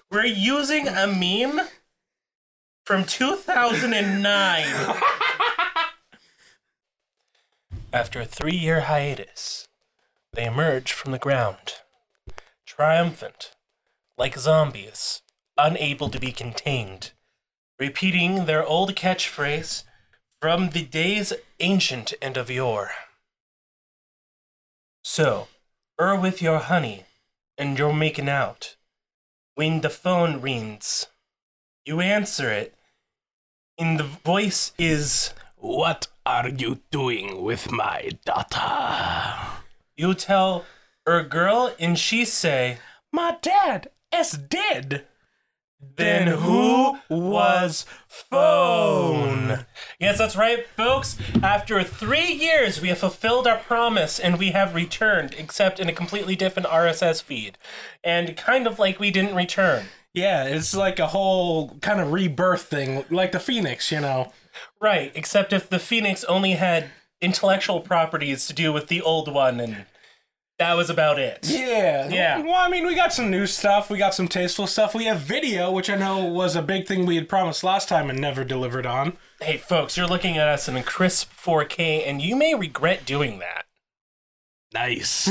We're using a meme from 2009. After a 3-year hiatus, they emerge from the ground, triumphant, like zombies, unable to be contained, repeating their old catchphrase from the days ancient and of yore. So, with your honey, and you're making out. When the phone rings, you answer it, and the voice is, "What are you doing with my daughter?" You tell girl, and she say, "My dad is dead." Then who was phone? Yes, that's right, folks. After 3 years, we have fulfilled our promise, and we have returned, except in a completely different RSS feed. And kind of like we didn't return. Yeah, it's like a whole kind of rebirth thing, like the Phoenix, you know. Right, except if the Phoenix only had intellectual properties to do with the old one, and that was about it. Yeah. Well, I mean, we got some new stuff. We got some tasteful stuff. We have video, which I know was a big thing we had promised last time and never delivered on. Hey, folks, you're looking at us in a crisp 4K, and you may regret doing that. Nice.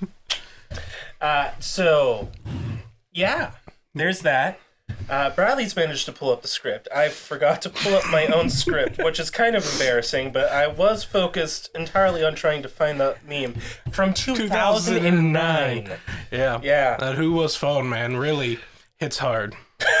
So, yeah, there's that. Bradley's managed to pull up the script. I forgot to pull up my own script, which is kind of embarrassing, but I was focused entirely on trying to find the meme from 2009. Yeah. That Who Was Phone, man, really hits hard.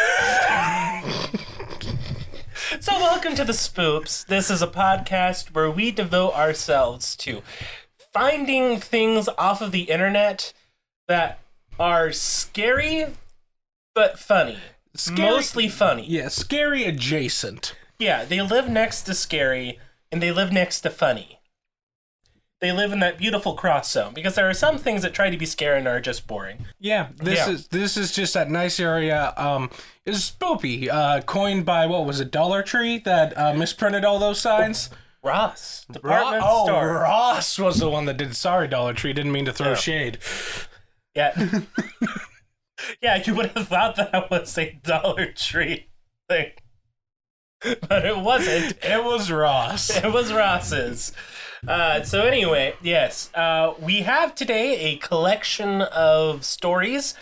So welcome to the Spoops. This is a podcast where we devote ourselves to finding things off of the internet that are scary but funny. Mostly funny. Yeah, scary adjacent. Yeah, they live next to scary, and they live next to funny. They live in that beautiful cross zone, because there are some things that try to be scary and are just boring. Yeah, this is just that nice area. It's spoopy, coined by, what was it, Dollar Tree, that misprinted all those signs? Ross. Department store. Ross was the one that did. Sorry, Dollar Tree, didn't mean to throw shade. Yeah. Yeah, you would have thought that was a Dollar Tree thing. But it wasn't. It was Ross. It was Ross's. So anyway, yes. We have today a collection of stories,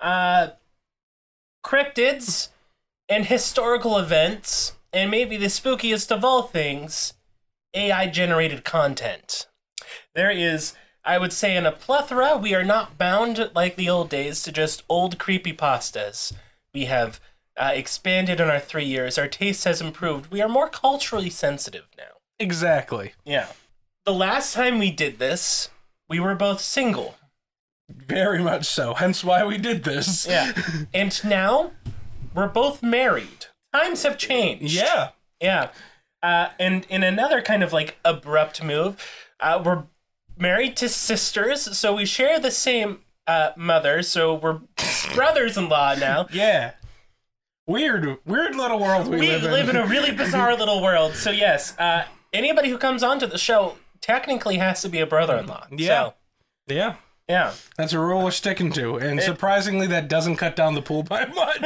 cryptids, and historical events, and maybe the spookiest of all things, AI-generated content. There is, I would say, in a plethora. We are not bound, like the old days, to just old creepypastas. We have expanded in our 3 years. Our taste has improved. We are more culturally sensitive now. Exactly. Yeah. The last time we did this, we were both single. Very much so. Hence why we did this. Yeah. And now, we're both married. Times have changed. Yeah. Yeah. And in another kind of like abrupt move, we're married to sisters, so we share the same mother, so we're brothers-in-law now. Yeah. Weird little world we live in. We live in a really bizarre little world. So yes, anybody who comes onto the show technically has to be a brother-in-law. Yeah. So, yeah. Yeah. That's a rule we're sticking to, and surprisingly that doesn't cut down the pool by much.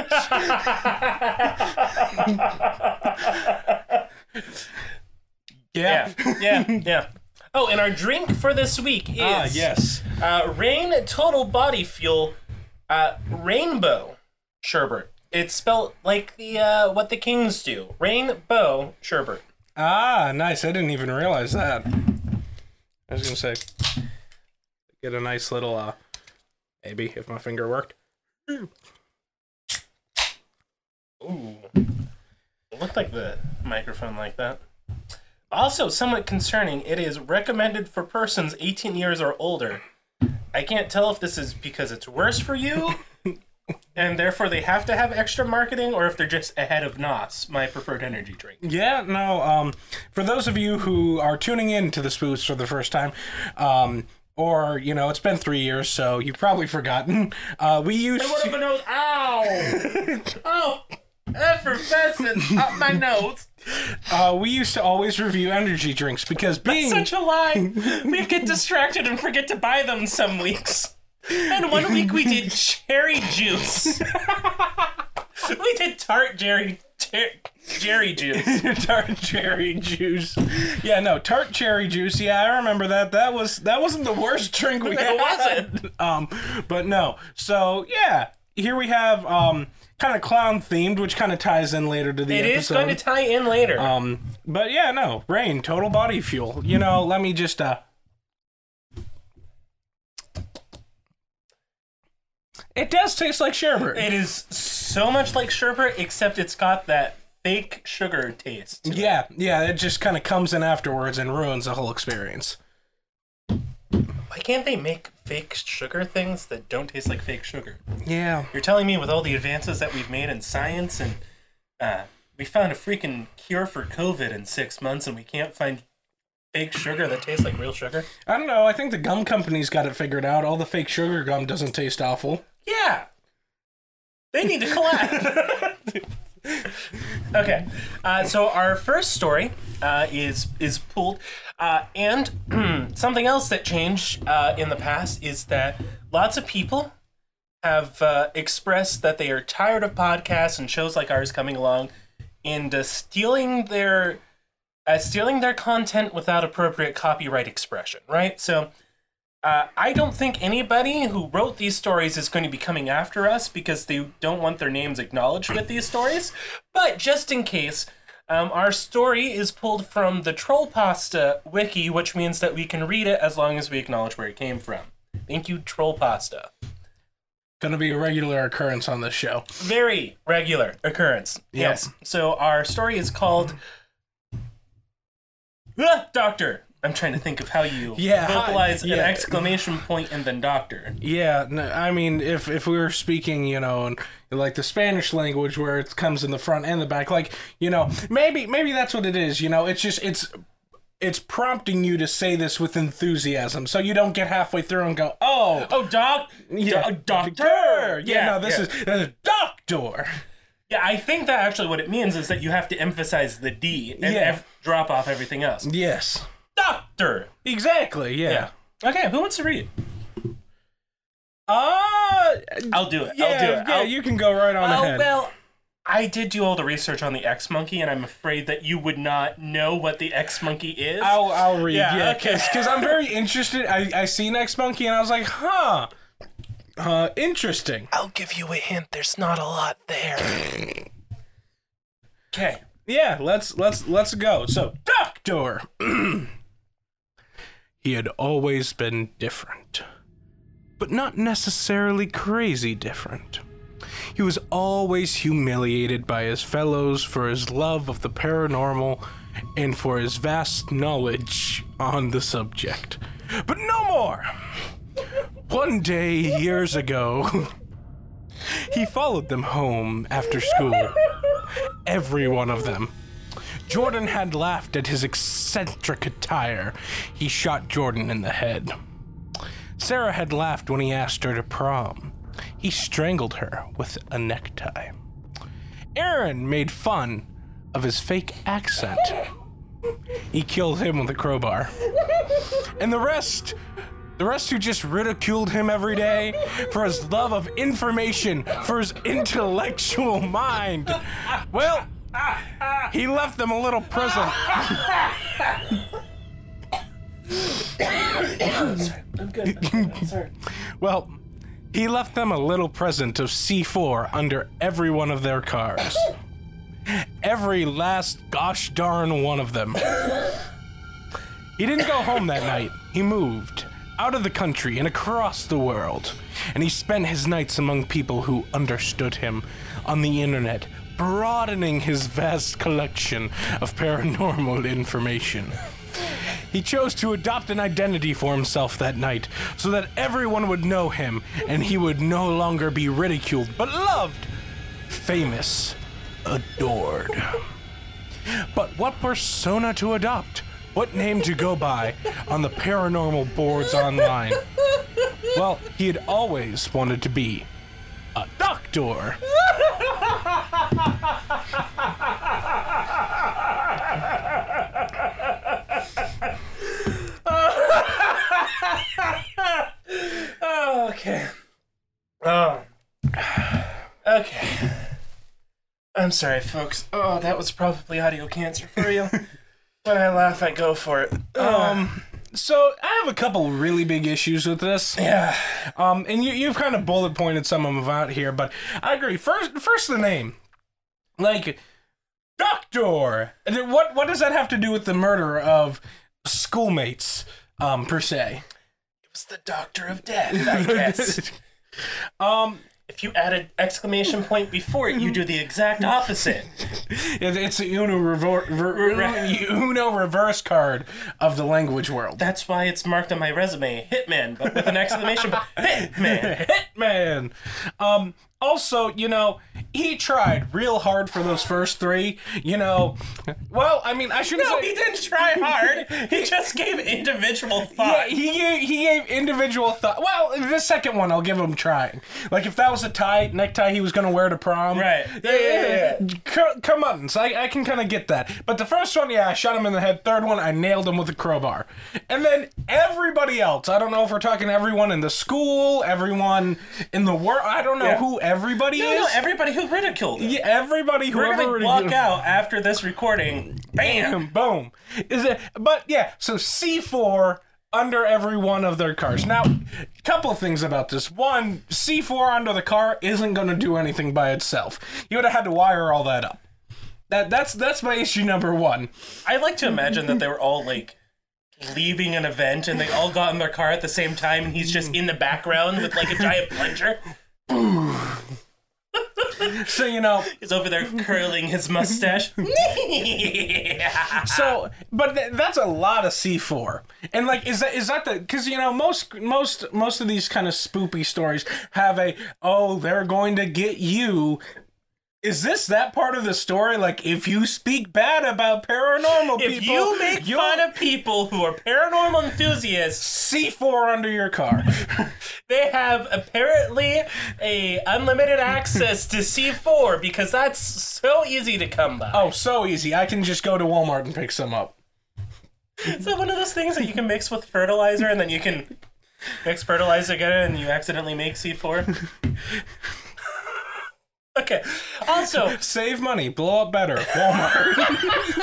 Yeah. Oh, and our drink for this week is yes. Rain Total Body Fuel Rainbow Sherbet. It's spelled like the what the Kings do. Rainbow Sherbet. Ah, nice. I didn't even realize that. I was gonna say, get a nice little maybe if my finger worked. Ooh. It looked like the microphone like that. Also, somewhat concerning, it is recommended for persons 18 years or older. I can't tell if this is because it's worse for you, and therefore they have to have extra marketing, or if they're just ahead of NOS, my preferred energy drink. Yeah, no, for those of you who are tuning in to the Spooks for the first time, or, you know, it's been 3 years, so you've probably forgotten, we used to... It would have been nose. Ow! Oh! Effervescence up my nose. We used to always review energy drinks because being... That's such a lie. We get distracted and forget to buy them some weeks. And one week we did cherry juice. We did tart Jerry juice. Tart cherry juice. Yeah, no, tart cherry juice. Yeah, I remember that. That wasn't the worst drink we had. It wasn't. But no. So yeah, here we have kind of clown themed, which kind of ties in later to the episode. It is going to tie in later. But yeah, no, Rain, total body fuel. You know, let me just It does taste like sherbet. It is so much like sherbet, except it's got that fake sugar taste. Yeah, it just kind of comes in afterwards and ruins the whole experience. Why can't they make fake sugar things that don't taste like fake sugar? Yeah. You're telling me with all the advances that we've made in science and we found a freaking cure for COVID in 6 months and we can't find fake sugar that tastes like real sugar? I don't know. I think the gum company's got it figured out. All the fake sugar gum doesn't taste awful. Yeah. They need to collab. Okay, so our first story is pulled, and something else that changed in the past is that lots of people have expressed that they are tired of podcasts and shows like ours coming along and stealing their content without appropriate copyright expression, right? So I don't think anybody who wrote these stories is going to be coming after us because they don't want their names acknowledged with these stories. But just in case, our story is pulled from the Trollpasta wiki, which means that we can read it as long as we acknowledge where it came from. Thank you, Trollpasta. Gonna be a regular occurrence on this show. Very regular occurrence. Yep. Yes. So our story is called Doctor. I'm trying to think of how you vocalize an exclamation point and then doctor. Yeah, no, I mean, if we were speaking, you know, in like the Spanish language where it comes in the front and the back, like, you know, maybe that's what it is, you know, it's just, it's prompting you to say this with enthusiasm, so you don't get halfway through and go, doctor! Yeah, no, this is doctor! Yeah, I think that actually what it means is that you have to emphasize the D and drop off everything else. Yes. Doctor! Exactly, yeah. Okay, who wants to read? I'll do it. Yeah, you can go right on ahead. Well, I did do all the research on the X-Monkey, and I'm afraid that you would not know what the X-Monkey is. I'll read, because I'm very interested. I seen X-Monkey, and I was like, interesting. I'll give you a hint. There's not a lot there. Okay. Yeah, let's go. So, Doctor! He had always been different, but not necessarily crazy different. He was always humiliated by his fellows for his love of the paranormal and for his vast knowledge on the subject. But no more! One day, years ago, he followed them home after school. Every one of them. Jordan had laughed at his eccentric attire. He shot Jordan in the head. Sarah had laughed when he asked her to prom. He strangled her with a necktie. Aaron made fun of his fake accent. He killed him with a crowbar. And the rest who just ridiculed him every day for his love of information, for his intellectual mind. Well, he left them a little present. I'm good. Sorry. Well, he left them a little present of C4 under every one of their cars. Every last gosh darn one of them. He didn't go home that night. He moved out of the country and across the world. And he spent his nights among people who understood him on the internet, broadening his vast collection of paranormal information. He chose to adopt an identity for himself that night so that everyone would know him and he would no longer be ridiculed, but loved, famous, adored. But what persona to adopt? What name to go by on the paranormal boards online? Well, he had always wanted to be a doctor. Okay. Okay. I'm sorry, folks. Oh, that was probably audio cancer for you. When I laugh, I go for it. So I have a couple really big issues with this. Yeah. And you've kind of bullet pointed some of them out here, but I agree. First the name. Like, Doctor. What does that have to do with the murder of schoolmates, per se? It was the Doctor of Death, I guess. If you add an exclamation point before it, you do the exact opposite. It's the Uno reverse card of the language world. That's why it's marked on my resume, Hitman, but with an exclamation point. Hitman! Hitman! Also, he tried real hard for those first three, Well, I mean, I shouldn't say... No, he didn't try hard. He just gave individual thought. Yeah, he gave individual thought. Well, the second one, I'll give him trying. Like, if that was a necktie he was going to wear to prom. Right. Yeah. Come on. So I can kind of get that. But the first one, I shot him in the head. Third one, I nailed him with a crowbar. And then everybody else, I don't know if we're talking everyone in the school, everyone in the world, I don't know who everybody is. No, everybody who ridiculed him. Yeah, everybody who We're going to walk out after this recording. Bam! Boom. So C4 under every one of their cars. Now, a couple of things about this. One, C4 under the car isn't going to do anything by itself. You would have had to wire all that up. That's my issue number one. I like to imagine that they were all, leaving an event and they all got in their car at the same time and he's just in the background with, a giant plunger. So, he's over there curling his mustache. So, but that's a lot of C4. And is that the, because most of these kind of spoopy stories have they're going to get you. Is this that part of the story? If you speak bad about paranormal people... If you make fun of people who are paranormal enthusiasts... C4 under your car. They have apparently a unlimited access to C4 because that's so easy to come by. Oh, so easy. I can just go to Walmart and pick some up. Is that one of those things that you can mix with fertilizer and then you can mix fertilizer together and you accidentally make C4? Okay, also... Save money, blow up better, Walmart.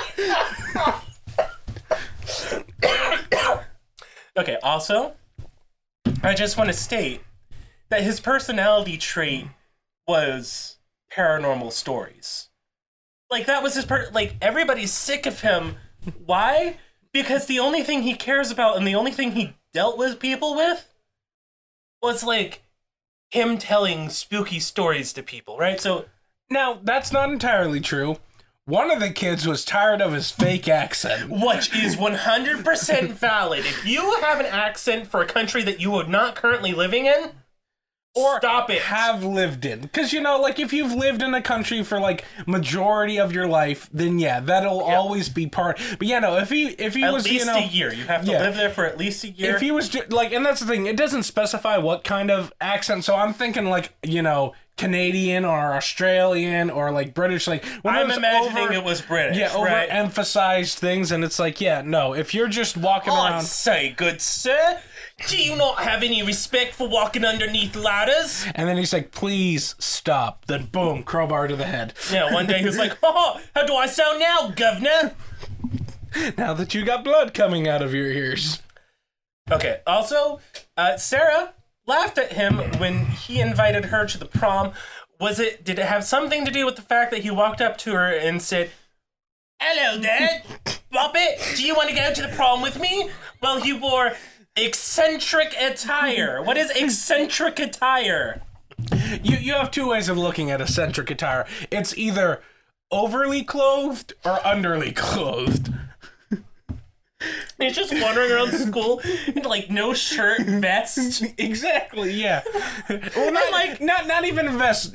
Okay, also, I just want to state that his personality trait was paranormal stories. That was his everybody's sick of him. Why? Because the only thing he cares about and the only thing he dealt with people with was, him telling spooky stories to people, right? So, now, that's not entirely true. One of the kids was tired of his fake accent. Which is 100% valid. If you have an accent for a country that you are not currently living in, or stop it. Have lived in. Because, if you've lived in a country for, majority of your life, then, that'll always be part. But, if he was, at least a year. You have to live there for at least a year. If he was, and that's the thing, it doesn't specify what kind of accent, so I'm thinking, Canadian or Australian or, British, I'm imagining it was British, yeah, overemphasized things, and it's no, if you're just walking around... I say, good sir... Do you not have any respect for walking underneath ladders? And then he's like, please stop. Then boom, crowbar to the head. Yeah, one day he was like, how do I sound now, governor? Now that you got blood coming out of your ears. Okay, also, Sarah laughed at him when he invited her to the prom. Did it have something to do with the fact that he walked up to her and said, hello, Dad. Bobbit, do you want to go to the prom with me? Well, he wore... eccentric attire. What is eccentric attire? You have two ways of looking at eccentric attire. It's either overly clothed or underly clothed. He's just wandering around school in no shirt, vest. Exactly, yeah. Well, not even a vest.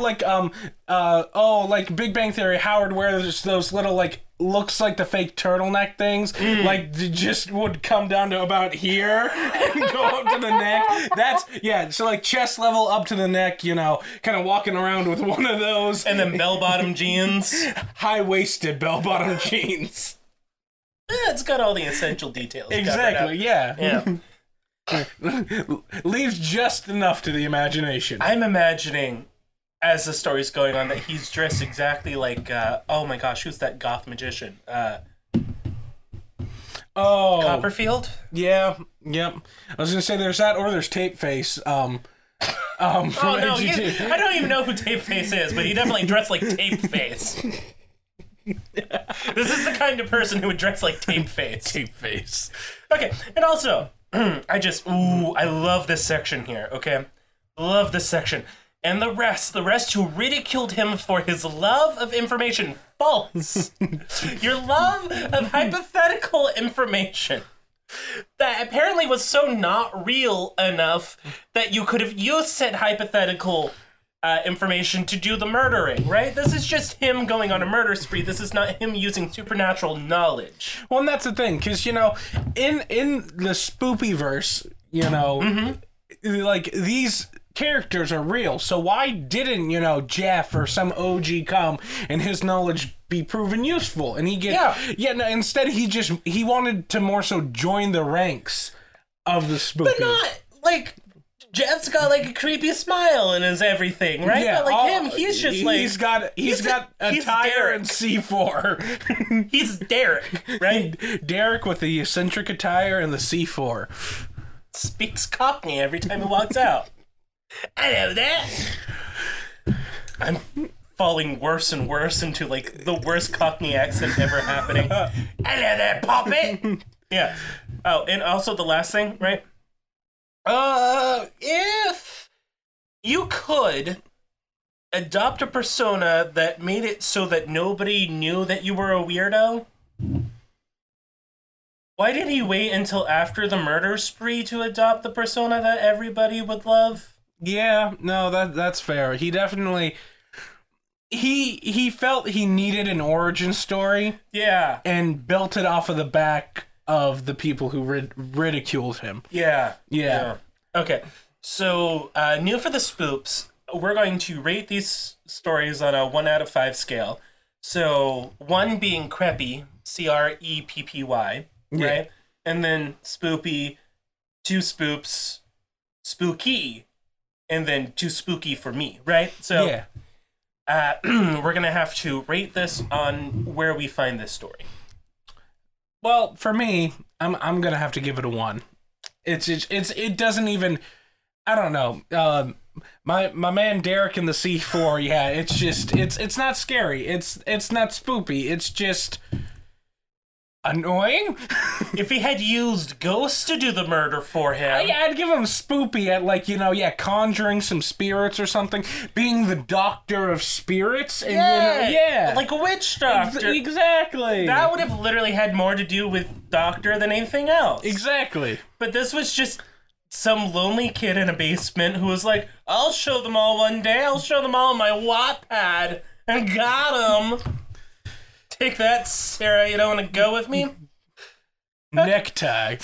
Big Bang Theory. Howard wears those little looks like the fake turtleneck things. Just would come down to about here and go up to the neck. So chest level up to the neck. Kind of walking around with one of those, and then bell-bottom jeans, high-waisted bell-bottom jeans. It's got all the essential details. Exactly, yeah. Leaves just enough to the imagination. I'm imagining as the story's going on, that he's dressed exactly like, oh my gosh, who's that goth magician? Copperfield? Yeah, yep. I was gonna say there's that, or there's Tapeface. Oh no, I don't even know who Tapeface is, but he definitely dressed like Tapeface. This is the kind of person who would dress like Tapeface. Tapeface. Okay, and also, I love this section here, okay? Love this section. And the rest who ridiculed him for his love of information. False. Your love of hypothetical information that apparently was so not real enough that you could have used said hypothetical information to do the murdering, right? This is just him going on a murder spree. This is not him using supernatural knowledge. Well, and that's the thing, because, you know, in the Spoopyverse, you know, like, these characters are real, so why didn't, you know, Jeff or some OG come and his knowledge be proven useful? And instead he wanted to more so join the ranks of the Spoopy. But not, like, Jeff's got, like, a creepy smile in his everything, right? Yeah, but, like, him, he's just, like... He's got a tire and C4. He's Derek, right? Derek with the eccentric attire and the C4. Speaks Cockney every time he walks out. I know that. I'm falling worse and worse into, like, the worst Cockney accent ever happening. I know that, Poppet. Yeah. Oh, and also the last thing, right? If you could adopt a persona that made it so that nobody knew that you were a weirdo, why did he wait until after the murder spree to adopt the persona that everybody would love? Yeah, no, that's fair. He definitely he felt he needed an origin story. Yeah. And built it off of the back of the people who ridiculed him. Yeah. Okay. So, new for the Spoops, we're going to rate these stories on a 1 out of 5 scale. So, 1 being creepy, Creppy, right? Yeah. And then spoopy, 2 spoops, spooky, and then 2 spooky for me, right? So, yeah. We're gonna have to rate this on where we find this story. Well, for me, I'm gonna have to give it a 1. It doesn't even, I don't know. My man Derek in the C4, yeah, it's not scary. It's not spoopy. It's just annoying. If he had used ghosts to do the murder for him, I'd give him spoopy at, like, you know, conjuring some spirits or something, being the doctor of spirits, and like a witch doctor. Exactly. That would have literally had more to do with doctor than anything else. Exactly. But this was just some lonely kid in a basement who was like, I'll show them all one day. I'll show them all my Wattpad. And got them. Take that, Sarah. You don't want to go with me? Necktie.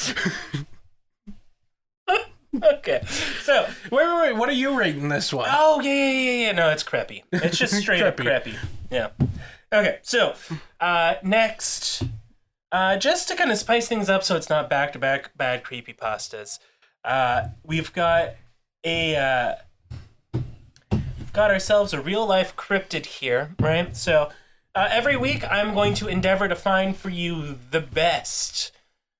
Okay. So. Wait. What are you rating this one? Oh, yeah. No, it's creepy. It's just straight up creepy. Yeah. Okay, so, next, just to kind of spice things up so it's not back-to-back bad creepypastas, we've got ourselves a real-life cryptid here, right? So, every week I'm going to endeavor to find for you the best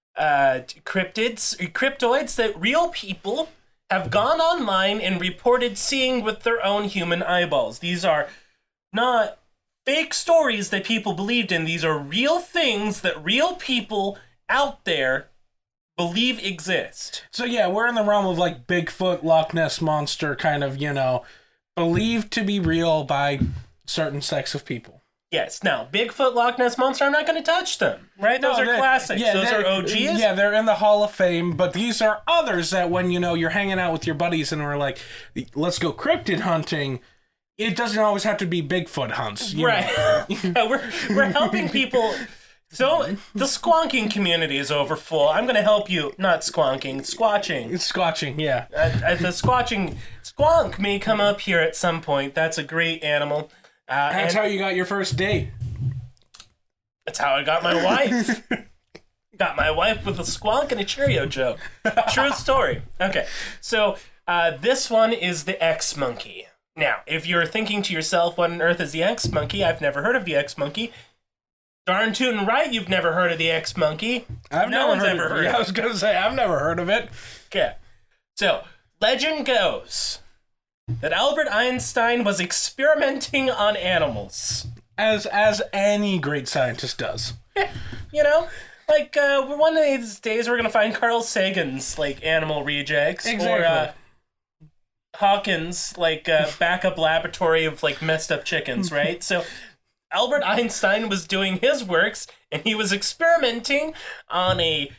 cryptoids that real people have gone online and reported seeing with their own human eyeballs. These are not fake stories that people believed in. These are real things that real people out there believe exist. So yeah, we're in the realm of, like, Bigfoot, Loch Ness Monster, kind of, you know, believed to be real by certain sects of people. Yes. Now, Bigfoot, Loch Ness Monster, I'm not going to touch them, right? Those are classics. Yeah, those are OGs. Yeah, they're in the Hall of Fame, but these are others that when, you know, you're hanging out with your buddies and we're like, let's go cryptid hunting, it doesn't always have to be Bigfoot hunts. Right. We're helping people. So, the squonking community is overfull. I'm going to help you. Not squonking, squatching. It's squatching, yeah. The squatching. Squonk may come up here at some point. That's a great animal. That's how you got your first date. That's how I got my wife. Got my wife with a squonk and a Cheerio joke. True story. Okay, so this one is the X-Monkey. Now, if you're thinking to yourself, what on earth is the X-Monkey? I've never heard of the X-Monkey. Darn tootin' right you've never heard of the X-Monkey. No one's ever heard of it. I was going to say, I've never heard of it. Okay. So, legend goes that Albert Einstein was experimenting on animals. As any great scientist does. You know? Like, one of these days we're going to find Carl Sagan's, like, animal rejects. Exactly. Or, Hawkins, like, backup laboratory of, like, messed up chickens, right? So, Albert Einstein was doing his works, and he was experimenting on a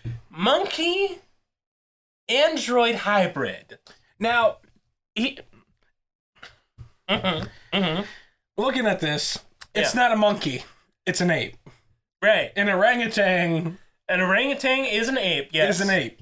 monkey-android hybrid. Now, looking at this, it's not a monkey. It's an ape. Right. An orangutan. An orangutan is an ape, yes. Is an ape.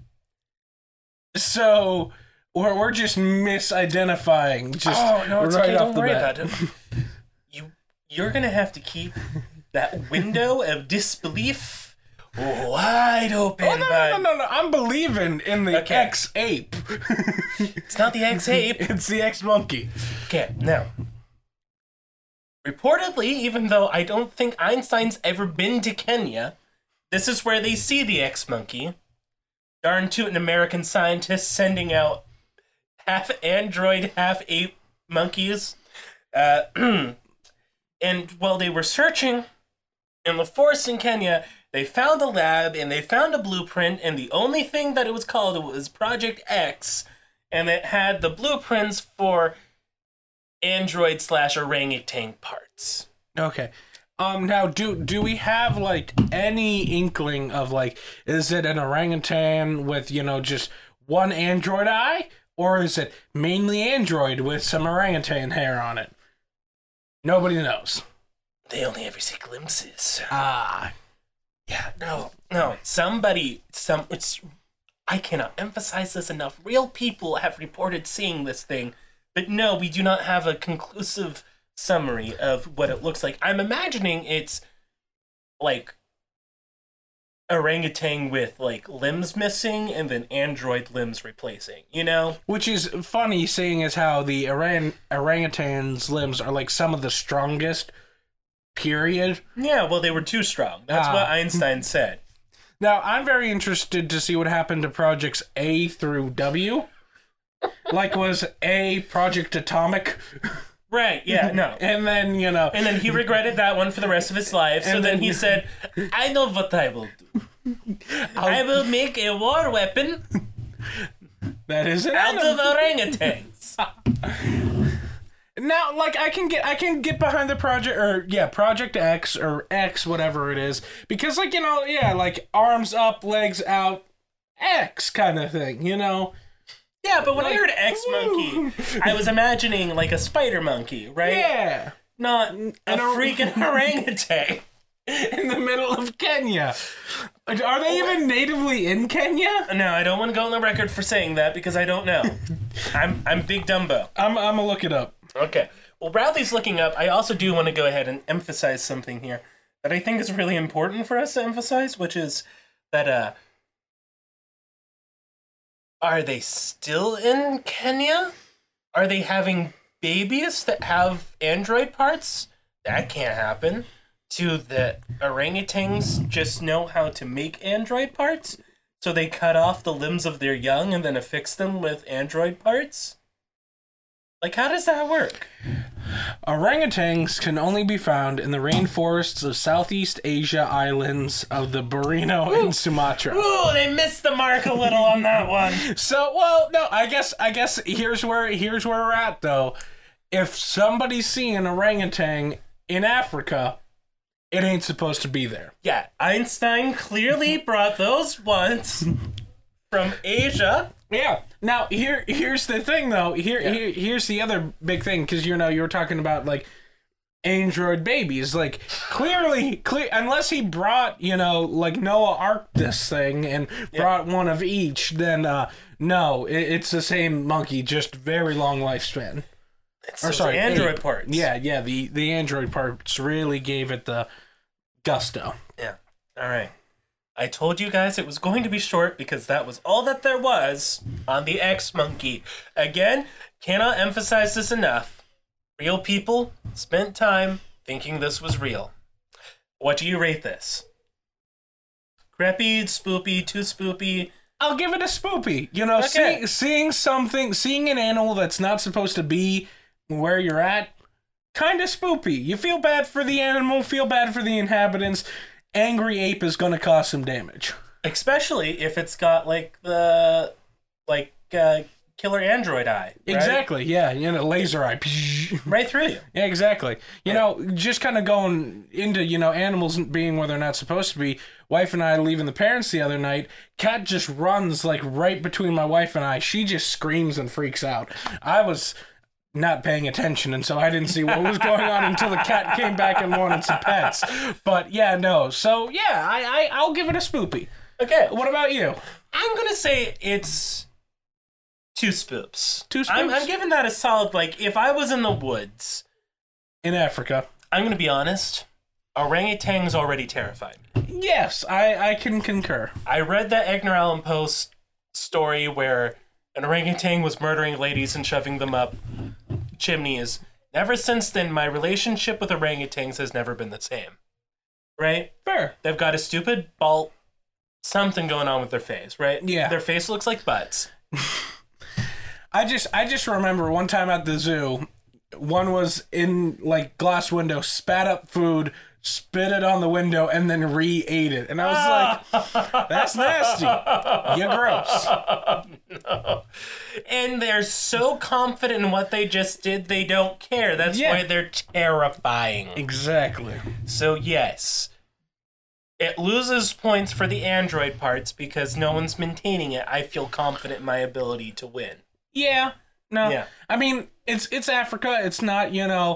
So, we're just misidentifying. It's okay, don't worry bat. about it. You're gonna have to keep that window of disbelief wide open. Oh, no. I'm believing in the X-ape. It's not the X-ape. It's the X-monkey. Okay, now, reportedly, even though I don't think Einstein's ever been to Kenya, this is where they see the X-monkey. Darn tootin' American scientists sending out half android, half ape monkeys. And while they were searching in the forest in Kenya, they found a lab and they found a blueprint, and the only thing that it was called was Project X, and it had the blueprints for android/orangutan parts. Okay. Now, do we have, like, any inkling of, like, is it an orangutan with, just one android eye? Or is it mainly android with some orangutan hair on it? Nobody knows. They only ever see glimpses. Ah. Yeah, no. I cannot emphasize this enough. Real people have reported seeing this thing, but no, we do not have a conclusive summary of what it looks like. I'm imagining it's like orangutan with like limbs missing and then android limbs replacing, Which is funny, seeing as how the orangutan's limbs are like some of the strongest, period. Yeah, well, they were too strong. That's what Einstein said. Now, I'm very interested to see what happened to projects A through W. Like, was A Project Atomic? Right, yeah, no. And then, And then he regretted that one for the rest of his life, so then he said, I know what I will do. I will make a war weapon that is out of orangutans. Now, like, I can get behind the Project X or X, whatever it is, because, like, like arms up, legs out, X kind of thing, Yeah, but when I heard X-monkey, I was imagining, like, a spider monkey, right? Yeah. Not a freaking orangutan. In the middle of Kenya. Are they even natively in Kenya? No, I don't want to go on the record for saying that because I don't know. I'm Big Dumbo. I'm gonna look it up. Okay. Well, Bradley's looking up. I also do want to go ahead and emphasize something here that I think is really important for us to emphasize, which is that, are they still in Kenya? Are they having babies that have android parts? That can't happen. Do the orangutans just know how to make android parts? So they cut off the limbs of their young and then affix them with android parts? Like, how does that work? Orangutans can only be found in the rainforests of Southeast Asia islands of the Borneo and Sumatra. Ooh, they missed the mark a little on that one. So, well, no, I guess here's where we're at, though. If somebody's seeing an orangutan in Africa, it ain't supposed to be there. Yeah, Einstein clearly brought those ones from Asia. Yeah. Now, here's the thing, though. Here's the other big thing, because, you were talking about, like, android babies. Like, clearly, unless he brought, like, Noah Ark this thing and brought one of each, then, no, it's the same monkey, just very long lifespan. Android parts. Yeah, the android parts really gave it the gusto. Yeah. All right. I told you guys it was going to be short because that was all that there was on the X-monkey. Again, cannot emphasize this enough. Real people spent time thinking this was real. What do you rate this? Crappy, spoopy, too spoopy? I'll give it a spoopy. You know, Okay. seeing an animal that's not supposed to be where you're at, kind of spoopy. You feel bad for the animal, feel bad for the inhabitants. Angry ape is going to cause some damage. Especially if it's got, like, killer android eye. Right? Exactly, yeah. You know, laser eye. Right through you. Yeah, exactly. You know, just kind of going into, you know, animals being where they're not supposed to be. Wife and I leaving the parents the other night. Cat just runs, like, right between my wife and I. She just screams and freaks out. I was not paying attention, and so I didn't see what was going on until the cat came back and wanted some pets. But, yeah, no. So, yeah, I'll give it a spoopy. Okay. What about you? I'm going to say it's... Two spoops. Two spoops? I'm giving that a solid, like, if I was in the woods... In Africa. I'm going to be honest, orangutans already terrified me. Yes, I can concur. I read that Edgar Allan Poe story where an orangutan was murdering ladies and shoving them up chimneys. Ever since then, my relationship with orangutans has never been the same. Right? Fair. They've got a stupid, bald, something going on with their face, right? Yeah. Their face looks like butts. I just remember one time at the zoo, one was in, like, glass window, spat up food, spit it on the window, and then re-ate it. And I was like, that's nasty. You're gross. No. And they're so confident in what they just did, they don't care. That's why they're terrifying. Exactly. So, yes. It loses points for the android parts because no one's maintaining it. I feel confident in my ability to win. Yeah. No. Yeah. I mean, it's Africa. It's not,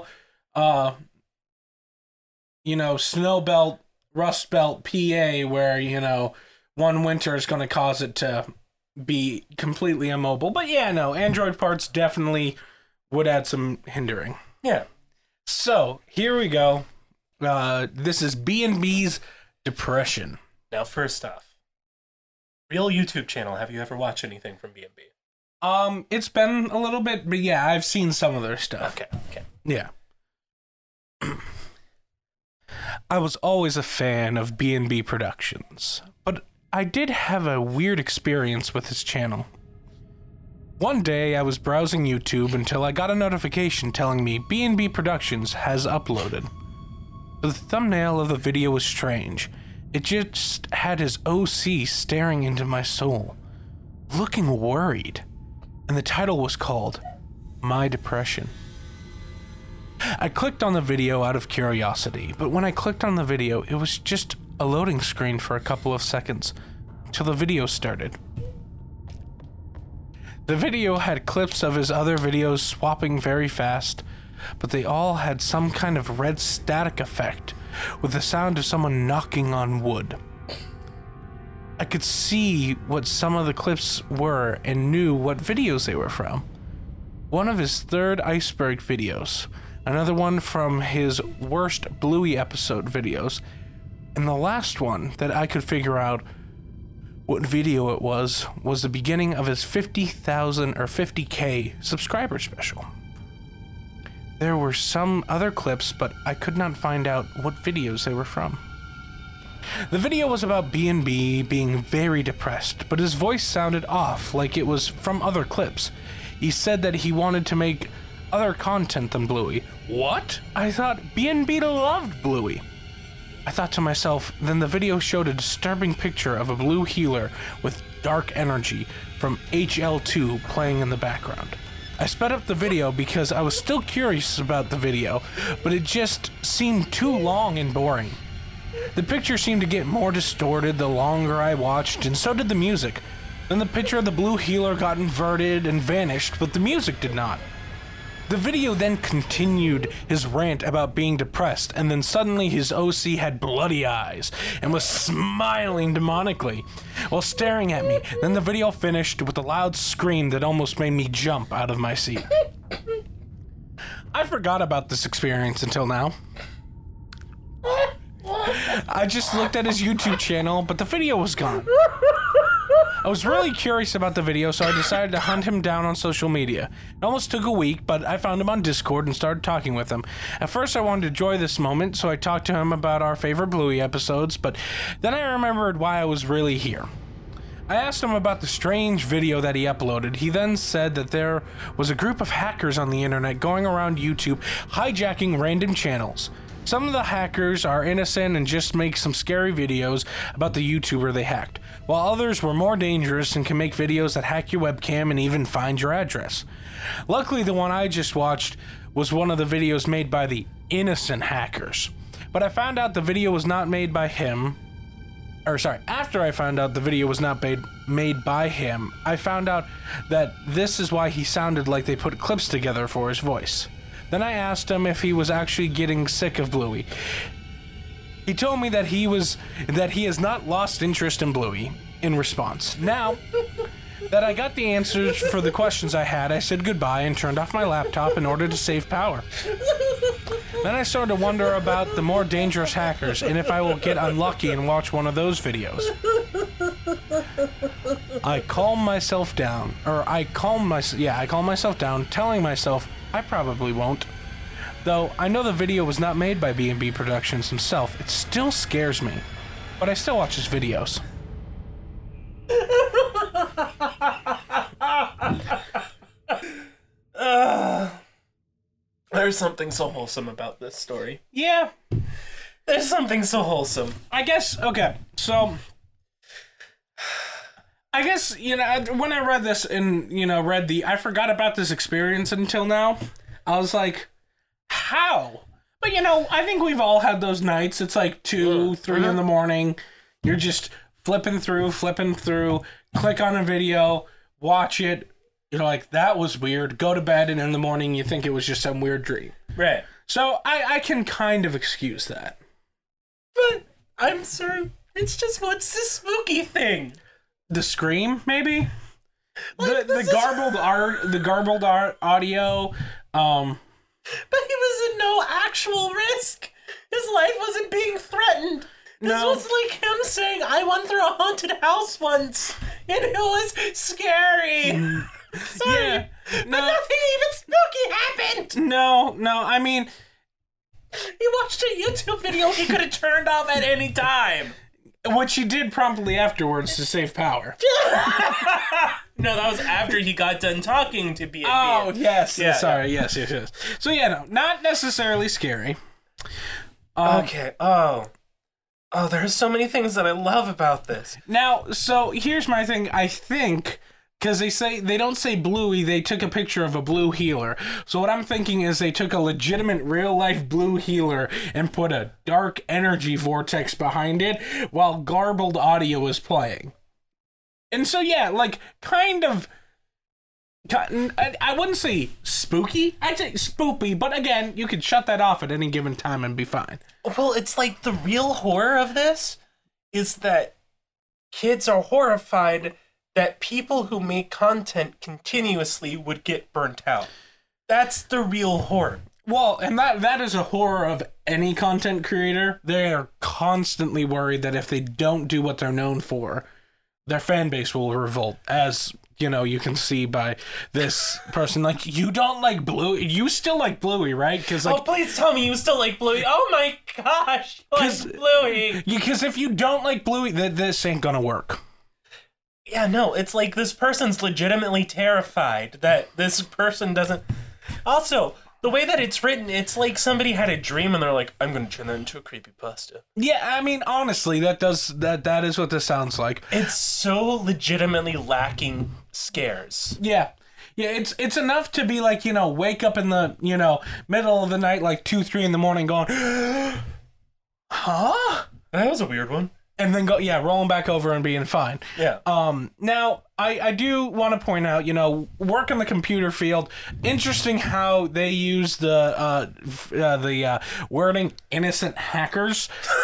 snow belt, rust belt, PA, where, you know, one winter is going to cause it to be completely immobile. But yeah, no, android parts definitely would add some hindering. Yeah. So, here we go. This is B&B's Depression. Now, first off, real YouTube channel. Have you ever watched anything from B&B? It's been a little bit, but yeah, I've seen some of their stuff. Okay. Yeah. I was always a fan of B&B Productions, but I did have a weird experience with his channel. One day, I was browsing YouTube until I got a notification telling me B&B Productions has uploaded. The thumbnail of the video was strange. It just had his OC staring into my soul, looking worried. And the title was called My Depression. I clicked on the video out of curiosity, but when I clicked on the video, it was just a loading screen for a couple of seconds, till the video started. The video had clips of his other videos swapping very fast, but they all had some kind of red static effect, with the sound of someone knocking on wood. I could see what some of the clips were and knew what videos they were from. One of his third iceberg videos, another one from his worst Bluey episode videos, and the last one that I could figure out what video it was the beginning of his 50,000 or 50K subscriber special. There were some other clips, but I could not find out what videos they were from. The video was about B&B being very depressed, but his voice sounded off, like it was from other clips. He said that he wanted to make other content than Bluey. What? I thought B&B loved Bluey. I thought to myself, then the video showed a disturbing picture of a blue healer with dark energy from HL2 playing in the background. I sped up the video because I was still curious about the video, but it just seemed too long and boring. The picture seemed to get more distorted the longer I watched, and so did the music. Then the picture of the blue healer got inverted and vanished, but the music did not. The video then continued his rant about being depressed, and then suddenly his OC had bloody eyes and was smiling demonically while staring at me. Then the video finished with a loud scream that almost made me jump out of my seat. I forgot about this experience until now. I just looked at his YouTube channel, but the video was gone. I was really curious about the video, so I decided to hunt him down on social media. It almost took a week, but I found him on Discord and started talking with him. At first, I wanted to enjoy this moment, so I talked to him about our favorite Bluey episodes, but then I remembered why I was really here. I asked him about the strange video that he uploaded. He then said that there was a group of hackers on the internet going around YouTube hijacking random channels. Some of the hackers are innocent and just make some scary videos about the YouTuber they hacked, while others were more dangerous and can make videos that hack your webcam and even find your address. Luckily, the one I just watched was one of the videos made by the innocent hackers. But I found out the video was not made by him. After I found out the video was not made by him, I found out that this is why he sounded like they put clips together for his voice. Then I asked him if he was actually getting sick of Bluey. He told me that he has not lost interest in Bluey in response. Now that I got the answers for the questions I had, I said goodbye and turned off my laptop in order to save power. Then I started to wonder about the more dangerous hackers and if I will get unlucky and watch one of those videos. I calmed myself down, telling myself I probably won't. Though I know the video was not made by B&B Productions himself, it still scares me. But I still watch his videos. There's something so wholesome about this story. Yeah. There's something so wholesome. I guess, okay, so I guess, when I read this and, I forgot about this experience until now. I was like, how? But, I think we've all had those nights. It's like 2, 3 in the morning. You're just flipping through, click on a video, watch it. You're like, that was weird. Go to bed, and in the morning you think it was just some weird dream. Right. So I can kind of excuse that. But I'm sorry. It's just, what's the spooky thing? The scream, maybe? Like, the garbled audio. But he was in no actual risk. His life wasn't being threatened. This was like him saying, I went through a haunted house once, and it was scary. Sorry, Yeah, but nothing even spooky happened. No, I mean, He watched a YouTube video he could have turned off at any time. which he did promptly afterwards to save power. No, that was after he got done talking to B&B. Oh, yes. Yeah, Sorry, yes. So, no, not necessarily scary. Okay, Oh, there's so many things that I love about this. Now, so here's my thing. I think, because they don't say Bluey, they took a picture of a blue healer. So what I'm thinking is they took a legitimate real-life blue healer and put a dark energy vortex behind it while garbled audio is playing. And so, kind of, I wouldn't say spooky. I'd say spoopy, but again, you could shut that off at any given time and be fine. Well, it's like the real horror of this is that kids are horrified that people who make content continuously would get burnt out. That's the real horror. Well, and that is a horror of any content creator. They are constantly worried that if they don't do what they're known for, their fan base will revolt, as you can see by this person. Like, you don't like Bluey. You still like Bluey, right? Because please tell me you still like Bluey. Oh my gosh, like Bluey. Because if you don't like Bluey, this ain't gonna work. Yeah, no, it's like this person's legitimately terrified that this person doesn't. Also, the way that it's written, it's like somebody had a dream and they're like, I'm going to turn that into a creepypasta. Yeah, I mean, honestly, that is what this sounds like. It's so legitimately lacking scares. Yeah. Yeah, it's enough to be like, wake up in the, middle of the night, like 2, 3 in the morning going, huh? That was a weird one. And then rolling back over and being fine. Yeah. Now, I do want to point out, work in the computer field. Interesting how they use the wording "innocent hackers."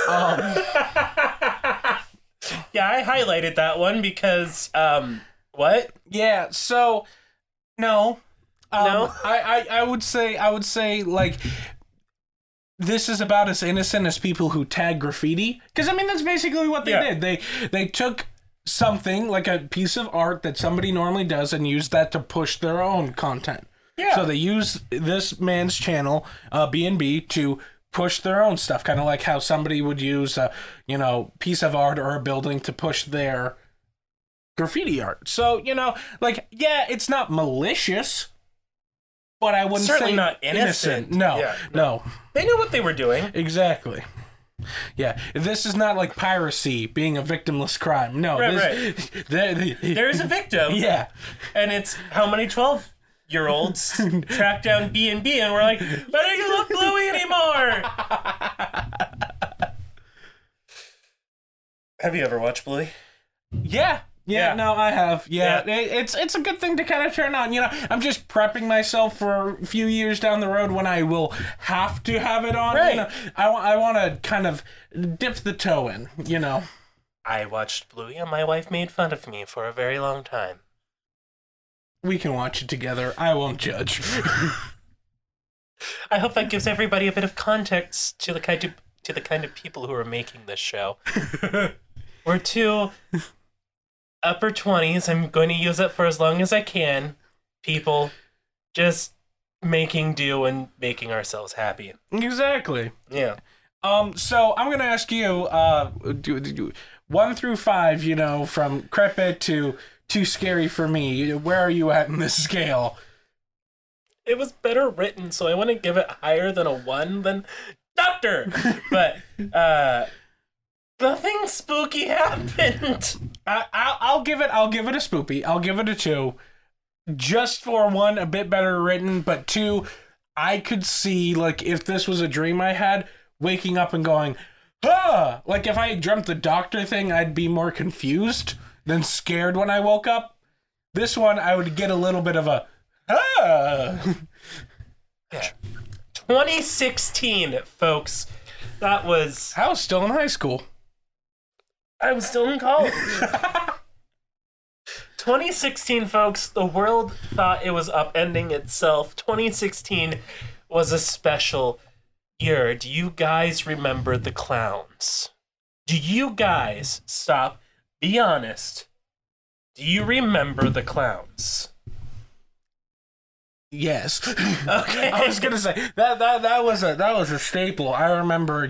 Yeah, I highlighted that one because what? Yeah. So, no. No. I would say like, this is about as innocent as people who tag graffiti. Because, I mean, that's basically what they did. They took something like a piece of art that somebody normally does and use that to push their own content. Yeah. So they use this man's channel, B&B, to push their own stuff, kind of like how somebody would use a, piece of art or a building to push their graffiti art. So, it's not malicious, but I wouldn't Certainly say not innocent. No. They knew what they were doing. Exactly. Yeah, this is not like piracy being a victimless crime. No, right. There is a victim. Yeah. And it's how many 12-year-olds track down B&B and we're like, why don't you love Bluey anymore? Have you ever watched Bluey? Yeah. No, I have. Yeah. It's a good thing to kind of turn on. I'm just prepping myself for a few years down the road when I will have to have it on. Right. I want to kind of dip the toe in, I watched Bluey and my wife made fun of me for a very long time. We can watch it together. I won't judge. I hope that gives everybody a bit of context to the kind of people who are making this show. We're two upper 20s. I'm going to use it for as long as I can. People just making do and making ourselves happy. Exactly. Yeah. So I'm gonna ask you, 1 through 5, from Crepit to Too Scary for Me. Where are you at in this scale? It was better written, so I want to give it higher than a 1 than Doctor. But nothing spooky happened. I'll give it a spoopy. I'll give it a 2. Just for 1, a bit better written, but 2, I could see, like, if this was a dream I had, waking up and going, ah! Like, if I dreamt the Doctor thing, I'd be more confused than scared when I woke up. This one, I would get a little bit of a, ah! Yeah. 2016, folks. That was... I was still in high school. I was still in college. 2016, folks, the world thought it was upending itself. 2016 was a special year. Do you guys remember the clowns? Do you guys, stop, be honest, do you remember the clowns? Yes. Okay. I was gonna say that was a staple. I remember,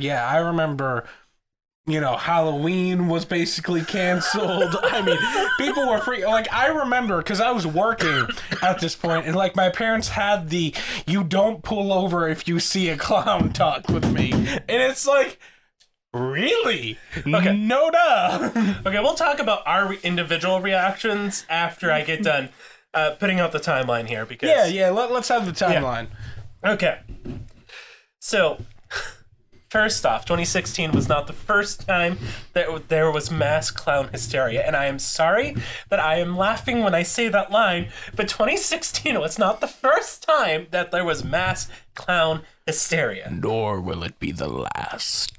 Halloween was basically canceled. I mean, people were free. Like, I remember, because I was working at this point, and, like, my parents had the, you don't pull over if you see a clown talk with me. And it's like, really? Okay. No duh. Okay, we'll talk about our individual reactions after I get done putting out the timeline here, because... Let's have the timeline. Yeah. Okay. So... First off, 2016 was not the first time that there was mass clown hysteria, and I am sorry that I am laughing when I say that line, but 2016 was not the first time that there was mass clown hysteria. Nor will it be the last.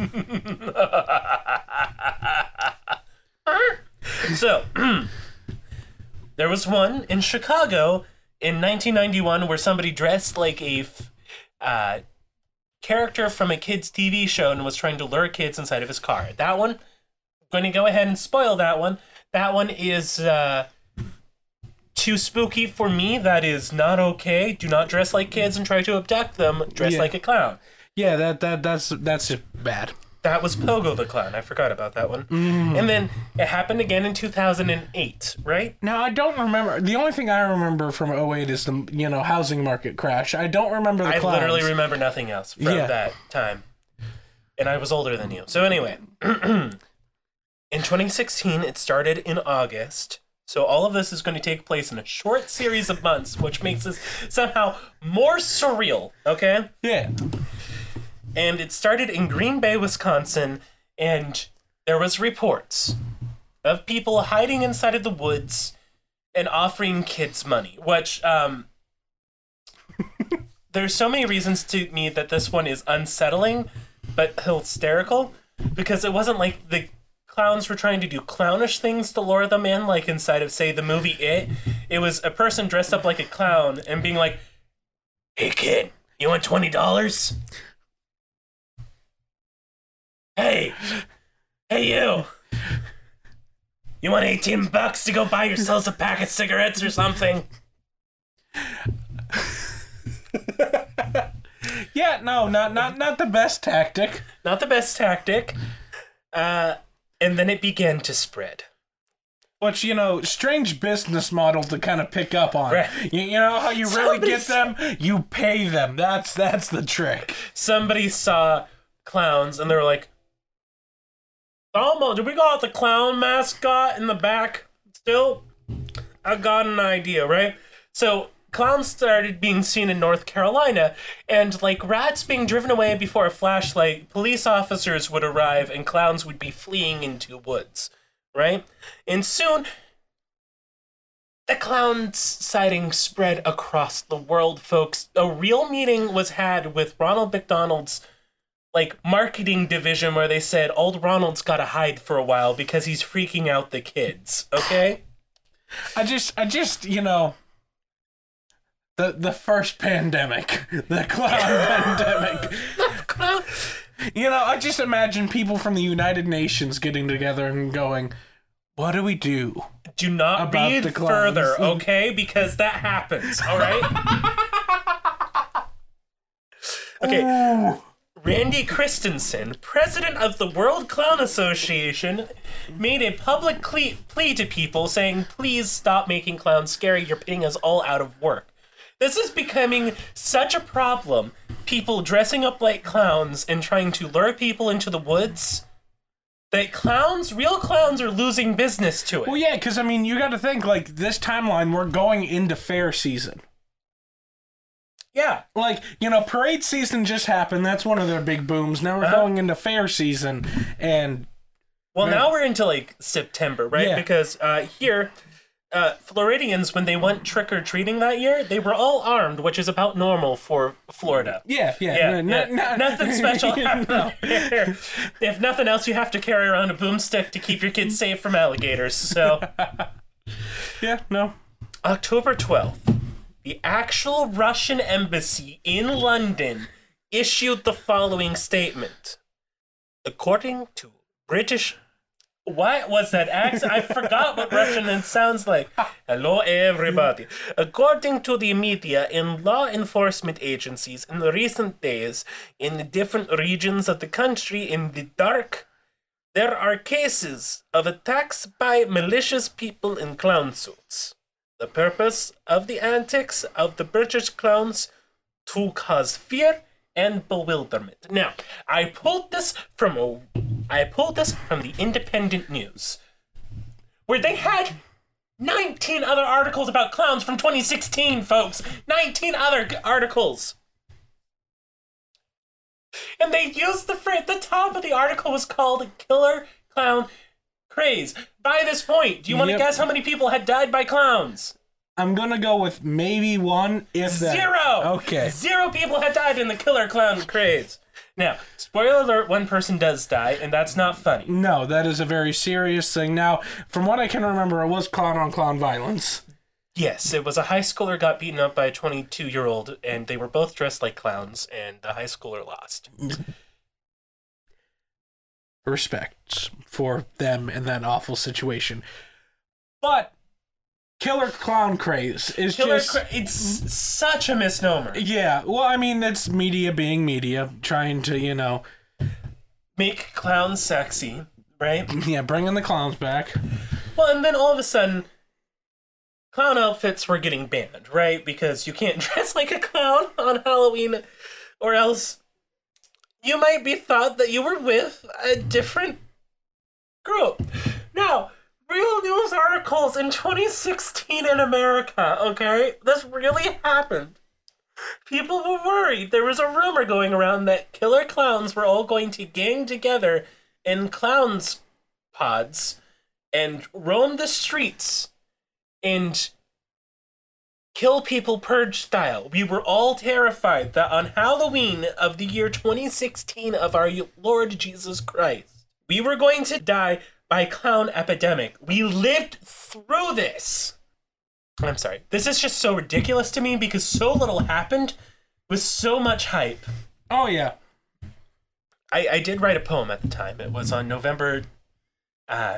So, there was one in Chicago in 1991 where somebody dressed like a... character from a kid's TV show and was trying to lure kids inside of his car. That one, I'm going to go ahead and spoil that one. That one is too spooky for me. That is not okay. Do not dress like kids and try to abduct them. Dress like a clown. Yeah, that's just bad. That was Pogo the Clown. I forgot about that one. And then it happened again in 2008, right? Now, I don't remember. The only thing I remember from 2008 is the, housing market crash. I don't remember the clowns. I literally remember nothing else from that time. And I was older than you. So anyway, in 2016, it started in August. So all of this is going to take place in a short series of months, which makes this somehow more surreal, okay? Yeah. And it started in Green Bay, Wisconsin, and there was reports of people hiding inside of the woods and offering kids money, which, there's so many reasons to me that this one is unsettling, but hysterical, because it wasn't like the clowns were trying to do clownish things to lure them in, like inside of, say, the movie It. It was a person dressed up like a clown and being like, hey, kid, you want $20? Hey, you You want $18 to go buy yourselves a pack of cigarettes or something? Yeah, no, not the best tactic. Not the best tactic. And then it began to spread. Which, strange business model to kind of pick up on. Right. You know how you really get them? You pay them. That's the trick. Somebody saw clowns and they were like, do we got the clown mascot in the back still? I got an idea, right? So clowns started being seen in North Carolina, and like rats being driven away before a flashlight, police officers would arrive and clowns would be fleeing into woods, right? And soon, the clown sighting spread across the world, folks. A real meeting was had with Ronald McDonald's marketing division where they said old Ronald's gotta hide for a while because he's freaking out the kids, okay? I just the first pandemic, the clown pandemic. I just imagine people from the United Nations getting together and going, what do we do? Do not read further, okay? Because that happens, all right? Okay. Ooh. Randy Christensen, president of the World Clown Association, made a public plea to people saying, please stop making clowns scary. You're putting us all out of work. This is becoming such a problem. People dressing up like clowns and trying to lure people into the woods, that real clowns are losing business to it. Well, yeah, because, you got to think, this timeline, we're going into fair season. Yeah. Parade season just happened. That's one of their big booms. Now we're going into fair season, and... Well, now we're into, September, right? Yeah. Because here, Floridians, when they went trick-or-treating that year, they were all armed, which is about normal for Florida. Yeah. Nothing special happened here. If nothing else, you have to carry around a boomstick to keep your kids safe from alligators, so... Yeah, no. October 12th. The actual Russian embassy in London issued the following statement. According to British... What was that accent? I forgot what Russian sounds like. Hello, everybody. According to the media and law enforcement agencies in the recent days, in the different regions of the country in the dark, there are cases of attacks by malicious people in clown suits. The purpose of the antics of the British clowns to cause fear and bewilderment. Now, I pulled this from the Independent News, where they had 19 other articles about clowns from 2016, folks. 19 other articles. And they used the top of the article was called Killer Clown Craze. By this point, do you want to guess how many people had died by clowns? I'm going to go with maybe one, if that. 0! Okay. 0 people had died in the Killer Clown Craze. Now, spoiler alert, one person does die, and that's not funny. No, that is a very serious thing. Now, from what I can remember, it was clown-on-clown violence. Yes, it was a high schooler got beaten up by a 22-year-old, and they were both dressed like clowns, and the high schooler lost. Respect for them in that awful situation. But Killer Clown Craze is it's such a misnomer. Yeah, well, it's media being media, trying to, make clowns sexy, right? Yeah, bringing the clowns back. Well, and then all of a sudden, clown outfits were getting banned, right? Because you can't dress like a clown on Halloween, or else you might be thought that you were with a different group. Now, real news articles in 2016 in America, okay? This really happened. People were worried. There was a rumor going around that killer clowns were all going to gang together in clowns pods and roam the streets and kill people purge style. We were all terrified that on Halloween of the year 2016 of our Lord Jesus Christ, we were going to die by clown epidemic. We lived through this. I'm sorry. This is just so ridiculous to me because so little happened with so much hype. Oh, yeah. I did write a poem at the time. It was on November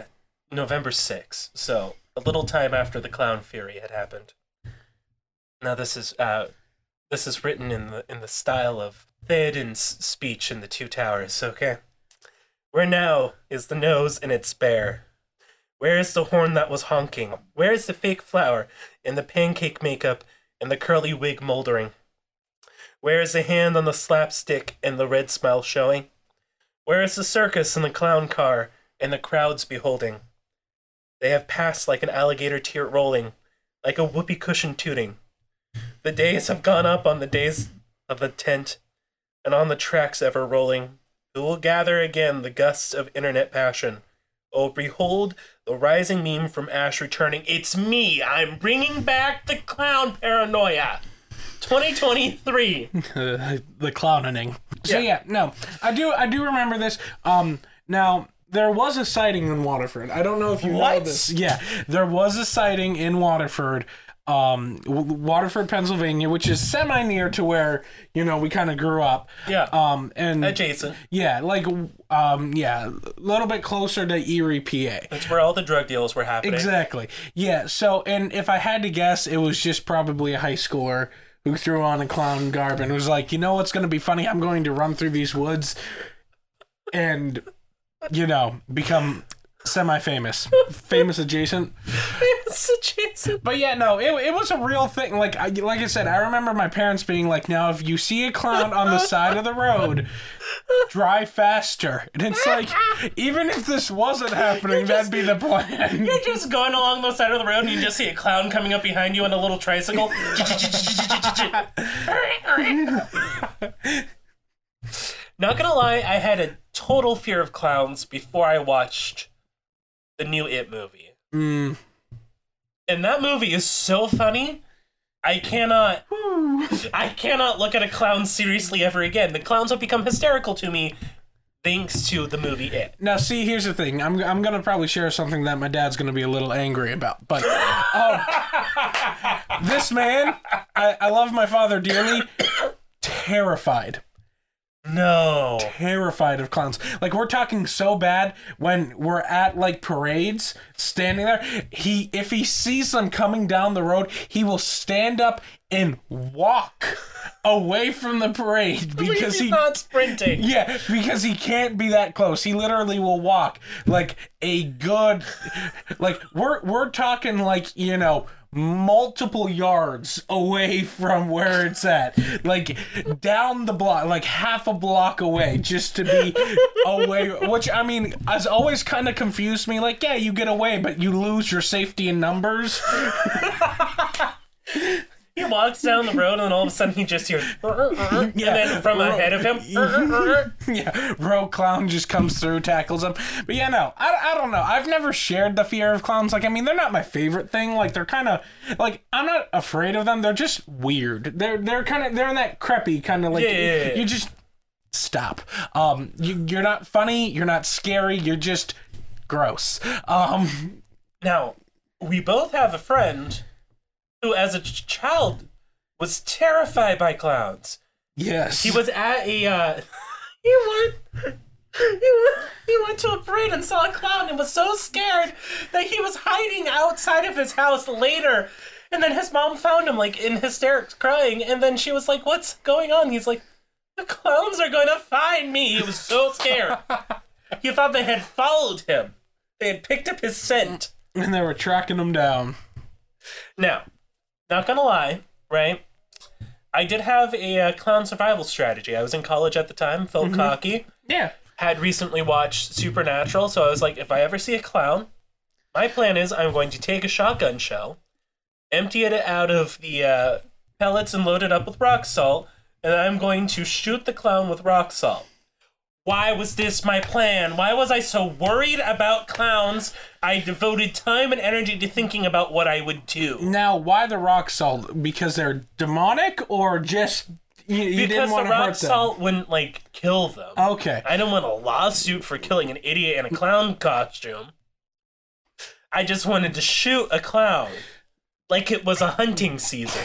November 6th, so a little time after the Clown Fury had happened. Now this is written in the style of Theoden's speech in the Two Towers, okay? Where now is the nose in its bare? Where is the horn that was honking? Where is the fake flower and the pancake makeup and the curly wig moldering? Where is the hand on the slapstick and the red smile showing? Where is the circus and the clown car and the crowds beholding? They have passed like an alligator tear rolling, like a whoopee cushion tooting. The days have gone up on the days of the tent, and on the tracks ever rolling. Who will gather again the gusts of internet passion? Oh, behold the rising meme from Ash returning. It's me! I'm bringing back the clown paranoia! 2023. The clowning. So no, I do remember this. Now there was a sighting in Waterford. I don't know if you know this. Yeah, there was a sighting in Waterford. Waterford, Pennsylvania, which is semi near to where, we kind of grew up. Yeah. And adjacent. Yeah, a little bit closer to Erie, PA. That's where all the drug deals were happening. Exactly. Yeah. So, and if I had to guess, it was just probably a high schooler who threw on a clown garb and was like, what's going to be funny? I'm going to run through these woods and, become semi-famous. Famous adjacent. Famous adjacent. But yeah, no, it was a real thing. Like I said, I remember my parents being like, now if you see a clown on the side of the road, drive faster. And it's like, even if this wasn't happening, that'd be the plan. You're just going along the side of the road and you just see a clown coming up behind you on a little tricycle. Not gonna lie, I had a total fear of clowns before I watched the new It movie. And that movie is so funny. I cannot look at a clown seriously ever again. The clowns have become hysterical to me thanks to the movie It. Now, see, here's the thing. I'm gonna probably share something that my dad's gonna be a little angry about. But this man, I love my father dearly. Terrified. No. Terrified of clowns. Like, we're talking so bad when we're at, parades, standing there, if he sees them coming down the road, he will stand up and walk away from the parade because he's not sprinting. Yeah, because he can't be that close. He literally will walk a good, we're talking multiple yards away from where it's at, down the block, half a block away, just to be away, which has always kind of confused me. Yeah, you get away, but you lose your safety in numbers. He walks down the road and then all of a sudden he just hears and then from ahead of him Rogue clown just comes through, tackles him. But yeah, no, I don't know. I've never shared the fear of clowns. They're not my favorite thing. They're kind of I'm not afraid of them. They're just weird. They're in that creepy kind of you just stop. You're not funny, you're not scary, you're just gross. Now, we both have a friend who, as a child, was terrified by clowns. Yes. He was at a, he went to a parade and saw a clown and was so scared that he was hiding outside of his house later. And then his mom found him, in hysterics, crying. And then she was like, what's going on? He's like, the clowns are going to find me. He was so scared. He thought they had followed him. They had picked up his scent. And they were tracking him down. Now, not gonna lie, right? I did have a clown survival strategy. I was in college at the time, felt cocky. Yeah. Had recently watched Supernatural, so I was like, if I ever see a clown, my plan is I'm going to take a shotgun shell, empty it out of the pellets and load it up with rock salt, and I'm going to shoot the clown with rock salt. Why was this my plan? Why was I so worried about clowns? I devoted time and energy to thinking about what I would do. Now, why the rock salt? Because they're demonic, or just you didn't want to hurt them? Because the rock salt wouldn't, kill them. Okay. I didn't want a lawsuit for killing an idiot in a clown costume. I just wanted to shoot a clown. Like it was a hunting season.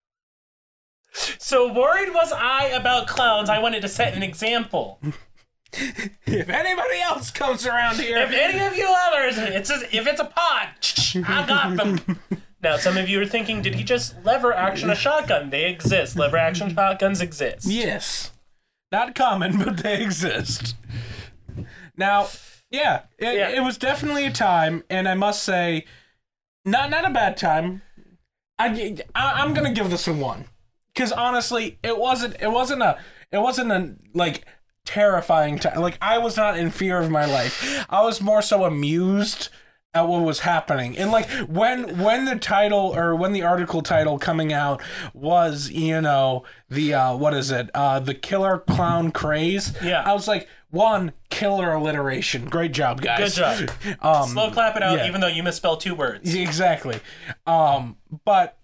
So worried was I about clowns, I wanted to set an example. If anybody else comes around here... If any of you others, if it's a pod, I got them. Now, some of you are thinking, did he just lever action a shotgun? They exist. Lever action shotguns exist. Yes. Not common, but they exist. Now, yeah, it was definitely a time, and I must say, not a bad time. I'm gonna give this a 1, because honestly, it wasn't a like terrifying time. Like, I was not in fear of my life. I was more so amused at what was happening. And like when the title, or when the article title coming out was, the what is it? The killer clown craze. Yeah. I was like, 1, killer alliteration. Great job, guys. Good job. Slow clap it out, yeah. even though you misspelled 2 words. Exactly. But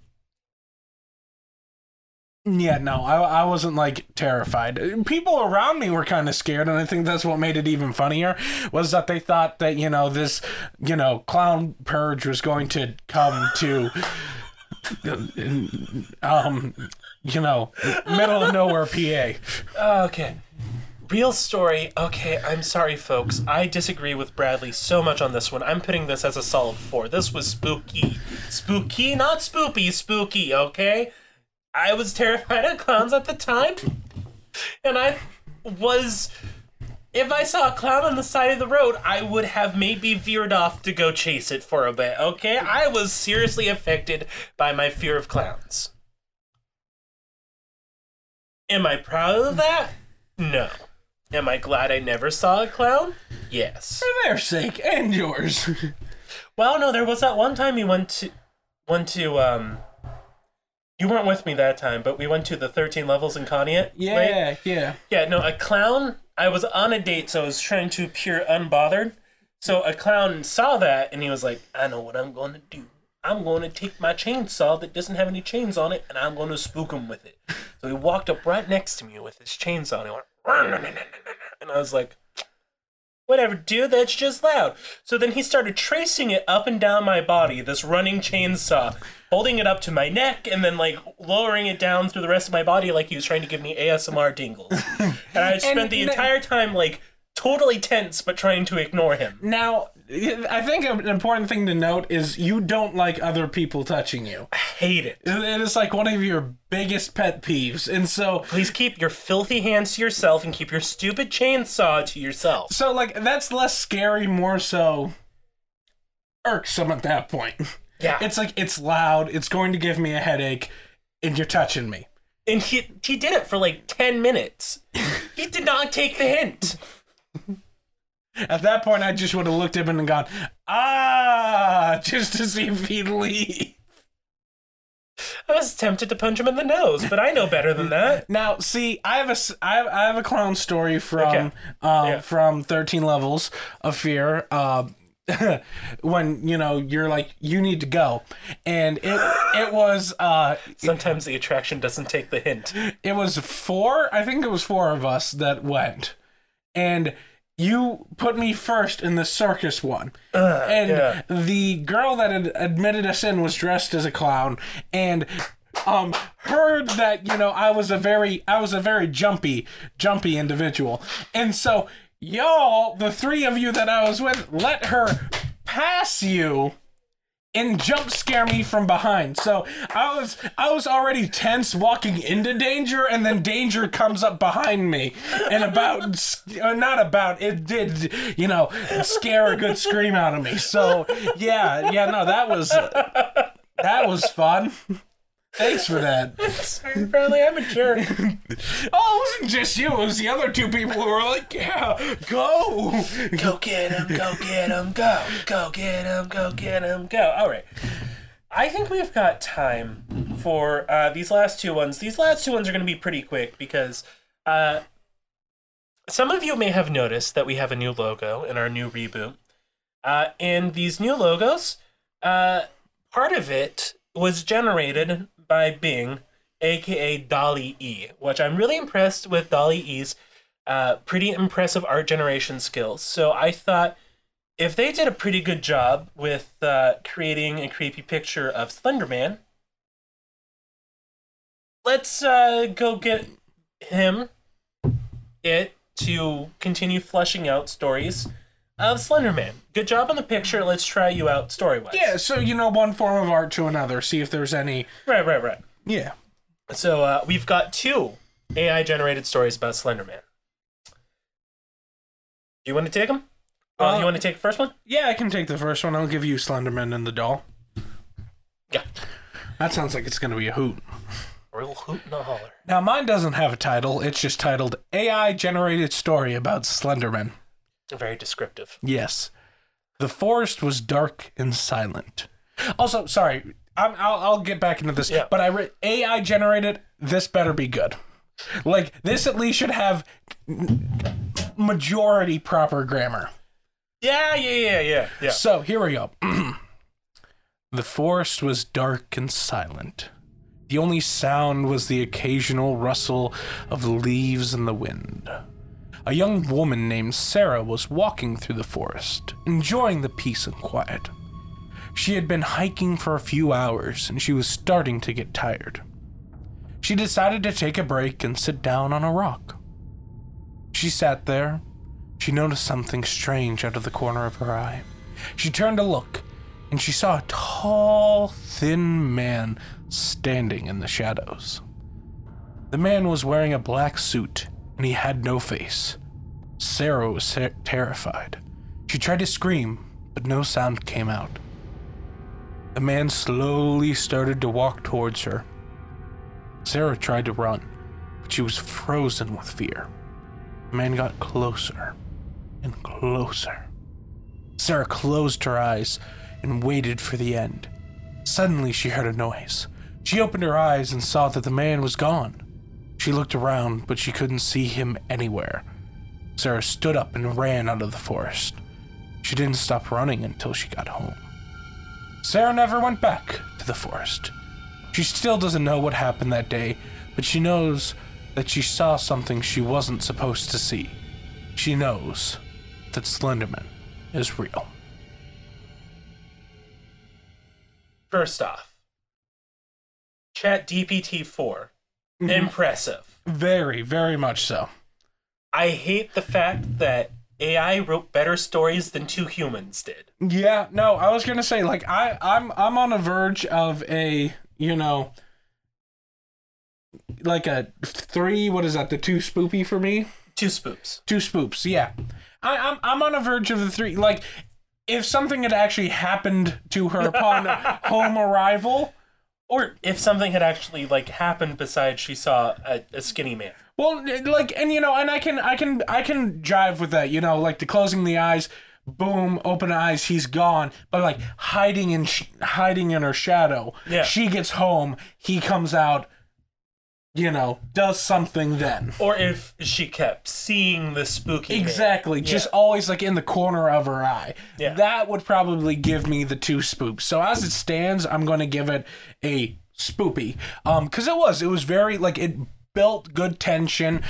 yeah, no, I wasn't like terrified. People around me were kind of scared, and I think that's what made it even funnier, was that they thought that, this, clown purge was going to come to, middle of nowhere, PA. Okay. Real story. Okay, I'm sorry, folks. I disagree with Bradley so much on this one. I'm putting this as a solid 4. This was spooky. Spooky, not spoopy, spooky, okay? I was terrified of clowns at the time, and if I saw a clown on the side of the road, I would have maybe veered off to go chase it for a bit, okay? I was seriously affected by my fear of clowns. Am I proud of that? No. Am I glad I never saw a clown? Yes. For their sake, and yours. Well, no, there was that one time we went to, you weren't with me that time, but we went to the 13 levels in Conneaut. Yeah, right? yeah. Yeah, no, a clown, I was on a date, so I was trying to appear unbothered. So a clown saw that, and he was like, I know what I'm going to do. I'm going to take my chainsaw that doesn't have any chains on it, and I'm going to spook him with it. So he walked up right next to me with his chainsaw, and he went, and I was like, whatever, dude, that's just loud. So then he started tracing it up and down my body, this running chainsaw, holding it up to my neck, and then, like, lowering it down through the rest of my body like he was trying to give me ASMR tingles. And I spent the entire time, like, totally tense, but trying to ignore him. Now, I think an important thing to note is you don't like other people touching you. I hate it. It is like one of your biggest pet peeves, and so... Please keep your filthy hands to yourself and keep your stupid chainsaw to yourself. So, like, that's less scary, more so irksome at that point. Yeah. It's like, it's loud, it's going to give me a headache, and you're touching me. And he did it for like 10 minutes. He did not take the hint. At that point, I just would have looked at him and gone, just to see if he'd leave. I was tempted to punch him in the nose, but I know better than that. Now, see, I have a clown story from 13 Levels of Fear. When you're like, you need to go, and it was sometimes the attraction doesn't take the hint. It was 4 of us that went, and you put me first in the circus one, and the girl that had admitted us in was dressed as a clown, and heard that I was a very jumpy individual, and so y'all, the 3 of you that I was with, let her pass you and jump scare me from behind. So I was already tense walking into danger, and then danger comes up behind me, and it did, scare a good scream out of me. So no, that was fun. Thanks for that. Sorry, Bradley, I'm a jerk. Oh, it wasn't just you. It was the other 2 people who were like, yeah, go. Go get him, go get him, go. Go get him, go get him, go. All right. I think we've got time for these last 2 ones. These last 2 ones are going to be pretty quick because some of you may have noticed that we have a new logo in our new reboot. And these new logos, part of it was generated by Bing, aka DALL-E, which I'm really impressed with DALL-E's pretty impressive art generation skills. So I thought if they did a pretty good job with creating a creepy picture of Slenderman, let's go get him, to continue fleshing out stories of Slenderman. Good job on the picture. Let's try you out story-wise. Yeah, so, one form of art to another. See if there's any... Right. Yeah. So we've got 2 AI-generated stories about Slenderman. Do you want to take them? You want to take the first one? Yeah, I can take the first one. I'll give you Slenderman and the doll. Yeah. That sounds like it's going to be a hoot. Real hoot and a holler. Now, mine doesn't have a title. It's just titled AI-generated story about Slenderman. Very descriptive. Yes. The forest was dark and silent. Also, sorry, I'll get back into this, but I AI-generated, this better be good. Like, this at least should have majority proper grammar. Yeah. So, here we go. The forest was dark and silent. The only sound was the occasional rustle of leaves in the wind. A young woman named Sarah was walking through the forest, enjoying the peace and quiet. She had been hiking for a few hours, and she was starting to get tired. She decided to take a break and sit down on a rock. She sat there. She noticed something strange out of the corner of her eye. She turned to look, and she saw a tall, thin man standing in the shadows. The man was wearing a black suit, and he had no face. Sarah was terrified. She tried to scream, but no sound came out. The man slowly started to walk towards her. Sarah tried to run, but she was frozen with fear. The man got closer and closer. Sarah closed her eyes and waited for the end. Suddenly, she heard a noise. She opened her eyes and saw that the man was gone. She looked around, but she couldn't see him anywhere. Sarah stood up and ran out of the forest. She didn't stop running until she got home. Sarah never went back to the forest. She still doesn't know what happened that day, but she knows that she saw something she wasn't supposed to see. She knows that Slenderman is real. First off, ChatGPT-4. Impressive. Very, very much so. I hate the fact that AI wrote better stories than 2 humans did. Yeah, no, I was gonna say, like, I'm on the verge of a, like a 3, what is that, the 2 spoopy for me? 2 spoops. 2 spoops, yeah. I'm on a verge of the 3, like, if something had actually happened to her upon home arrival, or if something had actually, like, happened besides she saw a skinny man. Well, like, and and I can jive with that, like the closing the eyes, boom, open eyes, he's gone, but like hiding in her shadow. Yeah. She gets home, he comes out, does something then. Or if she kept seeing the spooky exactly, man. just always like in the corner of her eye. Yeah. That would probably give me the 2 spoops. So as it stands, I'm going to give it a spoopy. Because it was very, like, it built good tension.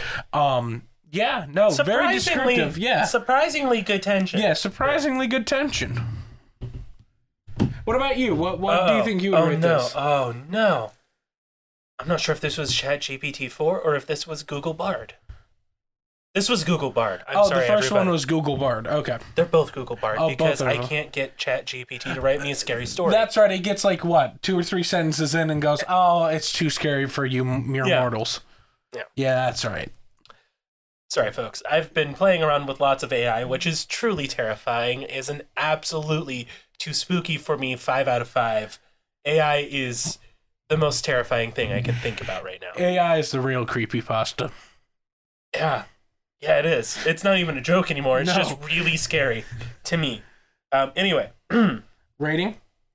Very descriptive. Yeah. Surprisingly good tension. Yeah, surprisingly good tension. What about you? What do you think you would rate this? Oh, no. I'm not sure if this was ChatGPT-4 or if this was Google Bard. This was Google Bard. I'm sorry, the first everybody. one was Google Bard. Okay. They're both Google Bard because I them. can't get ChatGPT to write me a scary story. That's right. It gets like, 2 or 3 sentences in and goes, oh, it's too scary for you mere mortals. Yeah, that's right. Sorry, folks. I've been playing around with lots of AI, which is truly terrifying. Is an absolutely too spooky for me 5 out of 5. AI is the most terrifying thing I can think about right now. AI is the real creepypasta. Yeah, it is. It's not even a joke anymore. It's just really scary to me. Anyway. Rating?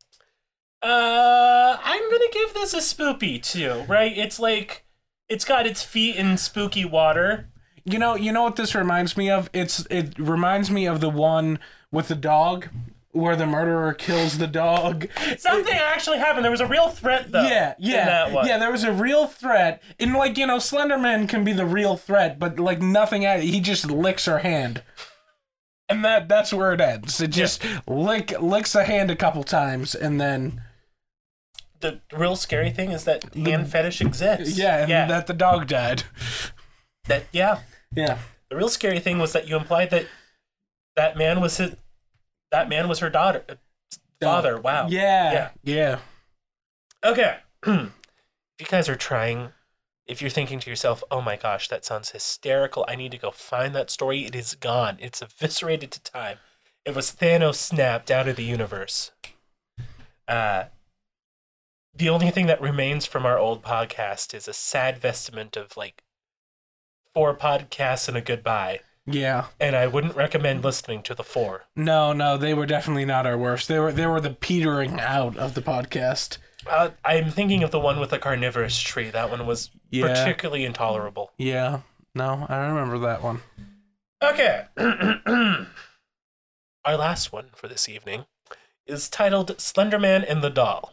I'm gonna give this a spoopy too, right? It's like, it's got its feet in spooky water. You know what this reminds me of? It reminds me of the one with the dog, where the murderer kills the dog. Something actually happened. There was a real threat, though. Yeah. In that one. Yeah, there was a real threat. And, like, Slenderman can be the real threat, but, like, nothing, he just licks her hand. And that's where it ends. It just licks the hand a couple times, and then... The real scary thing is that hand fetish exists. Yeah, and that the dog died. Yeah. Yeah. The real scary thing was that you implied that man was her father. Wow. Yeah. Okay. If you guys are trying, if you're thinking to yourself, oh my gosh, that sounds hysterical, I need to go find that story, it is gone. It's eviscerated to time. It was Thanos snapped out of the universe. The only thing that remains from our old podcast is a sad vestment of like 4 podcasts and a goodbye. Yeah. And I wouldn't recommend listening to the 4. No, they were definitely not our worst. They were the petering out of the podcast. I'm thinking of the one with the carnivorous tree. That one was particularly intolerable. Yeah. No, I remember that one. Okay. Our last one for this evening is titled Slenderman and the Doll.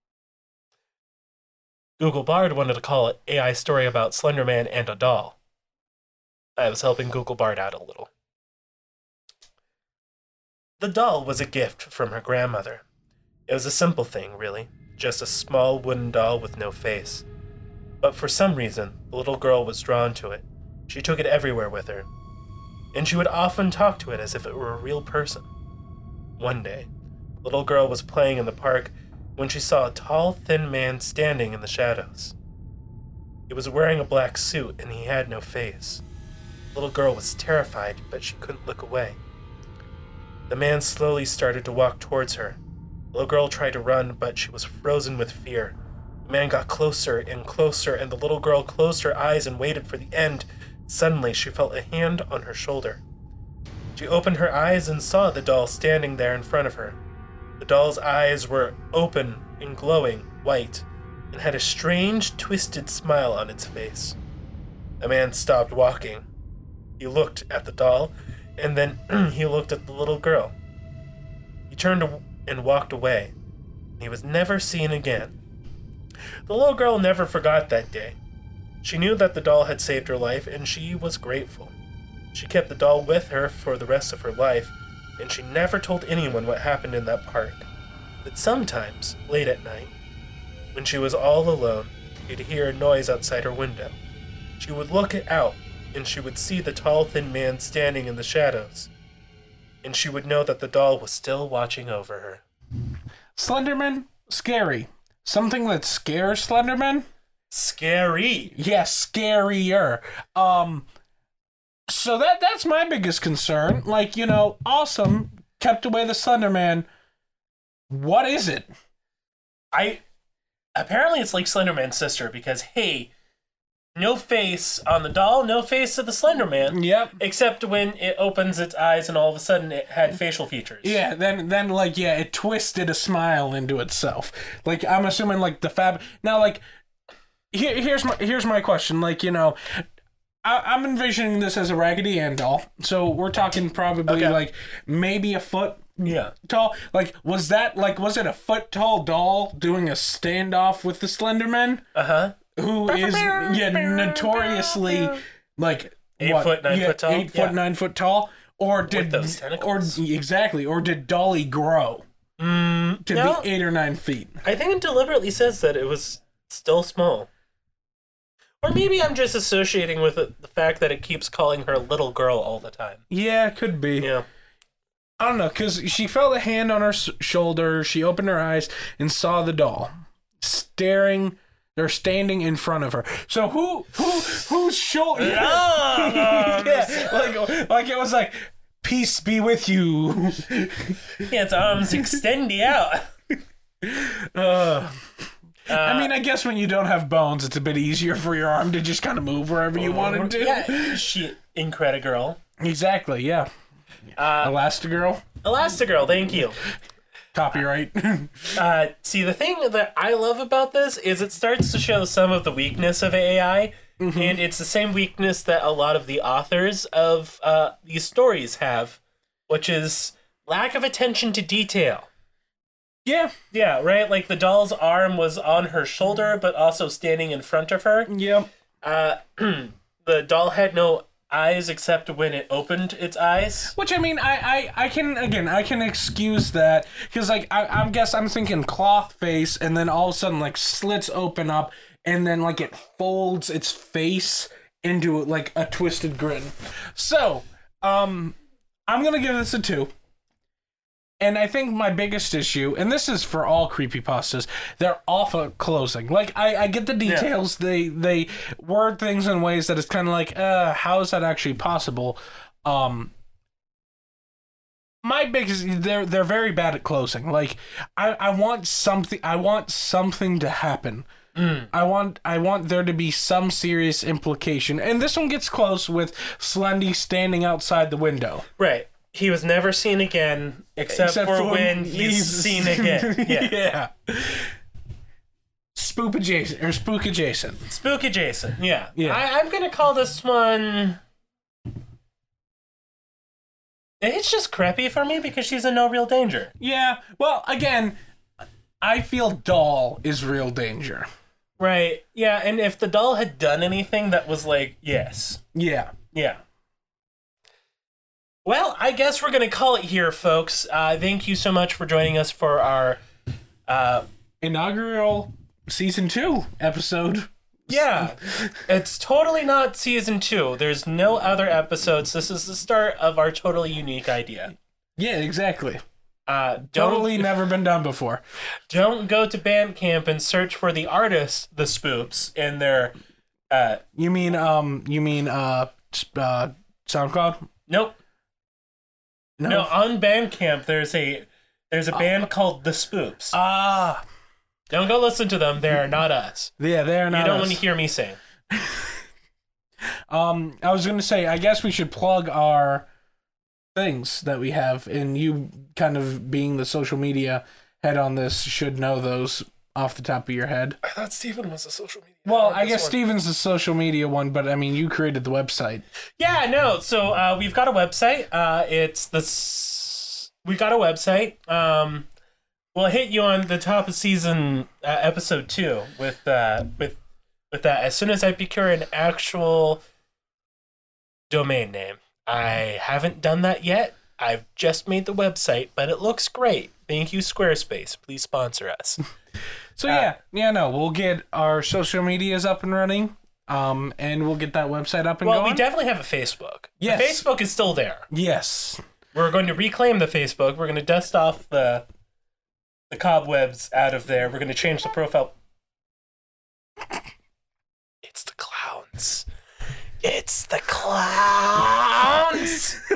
Google Bard wanted to call it AI story about Slenderman and a doll. I was helping Google Bard out a little. The doll was a gift from her grandmother. It was a simple thing, really, just a small wooden doll with no face. But for some reason, the little girl was drawn to it. She took it everywhere with her, and she would often talk to it as if it were a real person. One day, the little girl was playing in the park when she saw a tall, thin man standing in the shadows. He was wearing a black suit and he had no face. The little girl was terrified, but she couldn't look away. The man slowly started to walk towards her. The little girl tried to run, but she was frozen with fear. The man got closer and closer, and the little girl closed her eyes and waited for the end. Suddenly, she felt a hand on her shoulder. She opened her eyes and saw the doll standing there in front of her. The doll's eyes were open and glowing white, and had a strange, twisted smile on its face. The man stopped walking. He looked at the doll, and then he looked at the little girl. He turned and walked away. He was never seen again. The little girl never forgot that day. She knew that the doll had saved her life, and she was grateful. She kept the doll with her for the rest of her life, and she never told anyone what happened in that park. But sometimes, late at night, when she was all alone, she'd hear a noise outside her window. She would look out, and she would see the tall, thin man standing in the shadows. And she would know that the doll was still watching over her. Slenderman? Scary. Something that scares Slenderman? Scary. Yes, scarier. So that's my biggest concern. Like, awesome, kept away the Slenderman. What is it? Apparently it's like Slenderman's sister, because, hey, no face on the doll, no face to the Slenderman. Yep. Except when it opens its eyes and all of a sudden it had facial features. Yeah, then it twisted a smile into itself. Like, I'm assuming, like, Now, like, here's my question. Like, I'm envisioning this as a Raggedy Ann doll. So we're talking probably, like, maybe a foot tall. Like, was it a foot tall doll doing a standoff with the Slenderman? Uh-huh. Who is notoriously like 8 foot, 9 foot tall? 8 foot, 9 foot tall? Or did those tentacles. Or did Dolly grow to be 8 or 9 feet? I think it deliberately says that it was still small. Or maybe I'm just associating with the fact that it keeps calling her little girl all the time. Yeah, it could be. Yeah. I don't know, because she felt a hand on her shoulder. She opened her eyes and saw the doll They're standing in front of her. So whose shoulder? Yeah, like it was like, peace be with you. Its arms extend out. I mean, I guess when you don't have bones, it's a bit easier for your arm to just kind of move wherever you want it to. Yeah, she Incredi-Girl. Exactly, yeah. Elastigirl? Elastigirl, thank you. Copyright. See, the thing that I love about this is it starts to show some of the weakness of AI, and it's the same weakness that a lot of the authors of these stories have, which is lack of attention to detail. Yeah. Yeah, right? Like, the doll's arm was on her shoulder, but also standing in front of her. Yep. The doll had no eyes except when it opened its eyes. Which, I mean, I can excuse that, because, like, I'm thinking cloth face, and then all of a sudden, like, slits open up, and then, like, it folds its face into like a twisted grin. So, I'm gonna give this a 2. And I think my biggest issue, and this is for all creepypastas, they're awful at closing. Like, I get the details. Yeah. They word things in ways that it's kind of like, how is that actually possible? My biggest, they're very bad at closing. Like, I want something to happen. I want there to be some serious implication. And this one gets close with Slendy standing outside the window. Right. He was never seen again, except for when he's seen again. Yeah. Spook adjacent. Spook adjacent, yeah. I'm going to call this one... It's just creepy for me because she's in no real danger. Yeah. Well, again, I feel doll is real danger. Right. Yeah, and if the doll had done anything that was like, yes. Yeah. Yeah. Well, I guess we're going to call it here, folks. Thank you so much for joining us for our inaugural season 2 episode. Yeah, it's totally not season 2. There's no other episodes. This is the start of our totally unique idea. Yeah, exactly. Totally never been done before. Don't go to Bandcamp and search for the artist, the Spoops, in their... You mean SoundCloud? Nope. No, on Bandcamp there's a band called The Spoops. Don't go listen to them. They're not us. Yeah, they're not us. You don't want to hear me sing. I was going to say, I guess we should plug our things that we have, and you kind of being the social media head on this should know those off the top of your head. I thought Steven was a social media. Well, I guess Steven's the social media one, but I mean, you created the website. Yeah, no. So we've got a website. We've got a website. We'll hit you on the top of season episode 2 with that. As soon as I procure an actual domain name. I haven't done that yet. I've just made the website, but it looks great. Thank you, Squarespace. Please sponsor us. So we'll get our social medias up and running, and we'll get that website up and going. Well, we definitely have a Facebook. Yes. The Facebook is still there. Yes. We're going to reclaim the Facebook. We're going to dust off the cobwebs out of there. We're going to change the profile. It's the clowns. It's the clowns.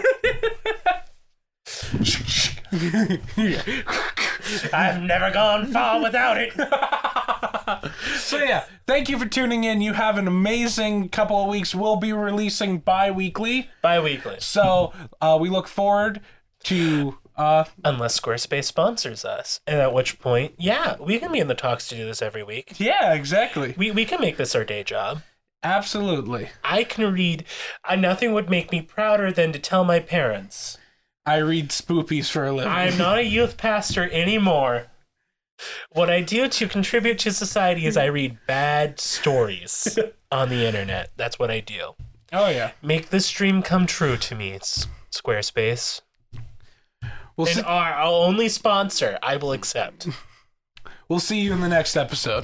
I've never gone far without it. So yeah, thank you for tuning in. You have an amazing couple of weeks. We'll be releasing bi-weekly. So we look forward to... Unless Squarespace sponsors us. And at which point, we can be in the talks to do this every week. Yeah, exactly. We can make this our day job. Absolutely. I can read... nothing would make me prouder than to tell my parents... I read spoopies for a living. I'm not a youth pastor anymore. What I do to contribute to society is I read bad stories on the internet. That's what I do. Oh, yeah. Make this dream come true to me, Squarespace. And our only sponsor, I will accept. We'll see you in the next episode.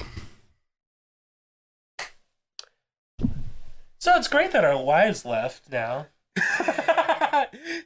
So it's great that our wives left now.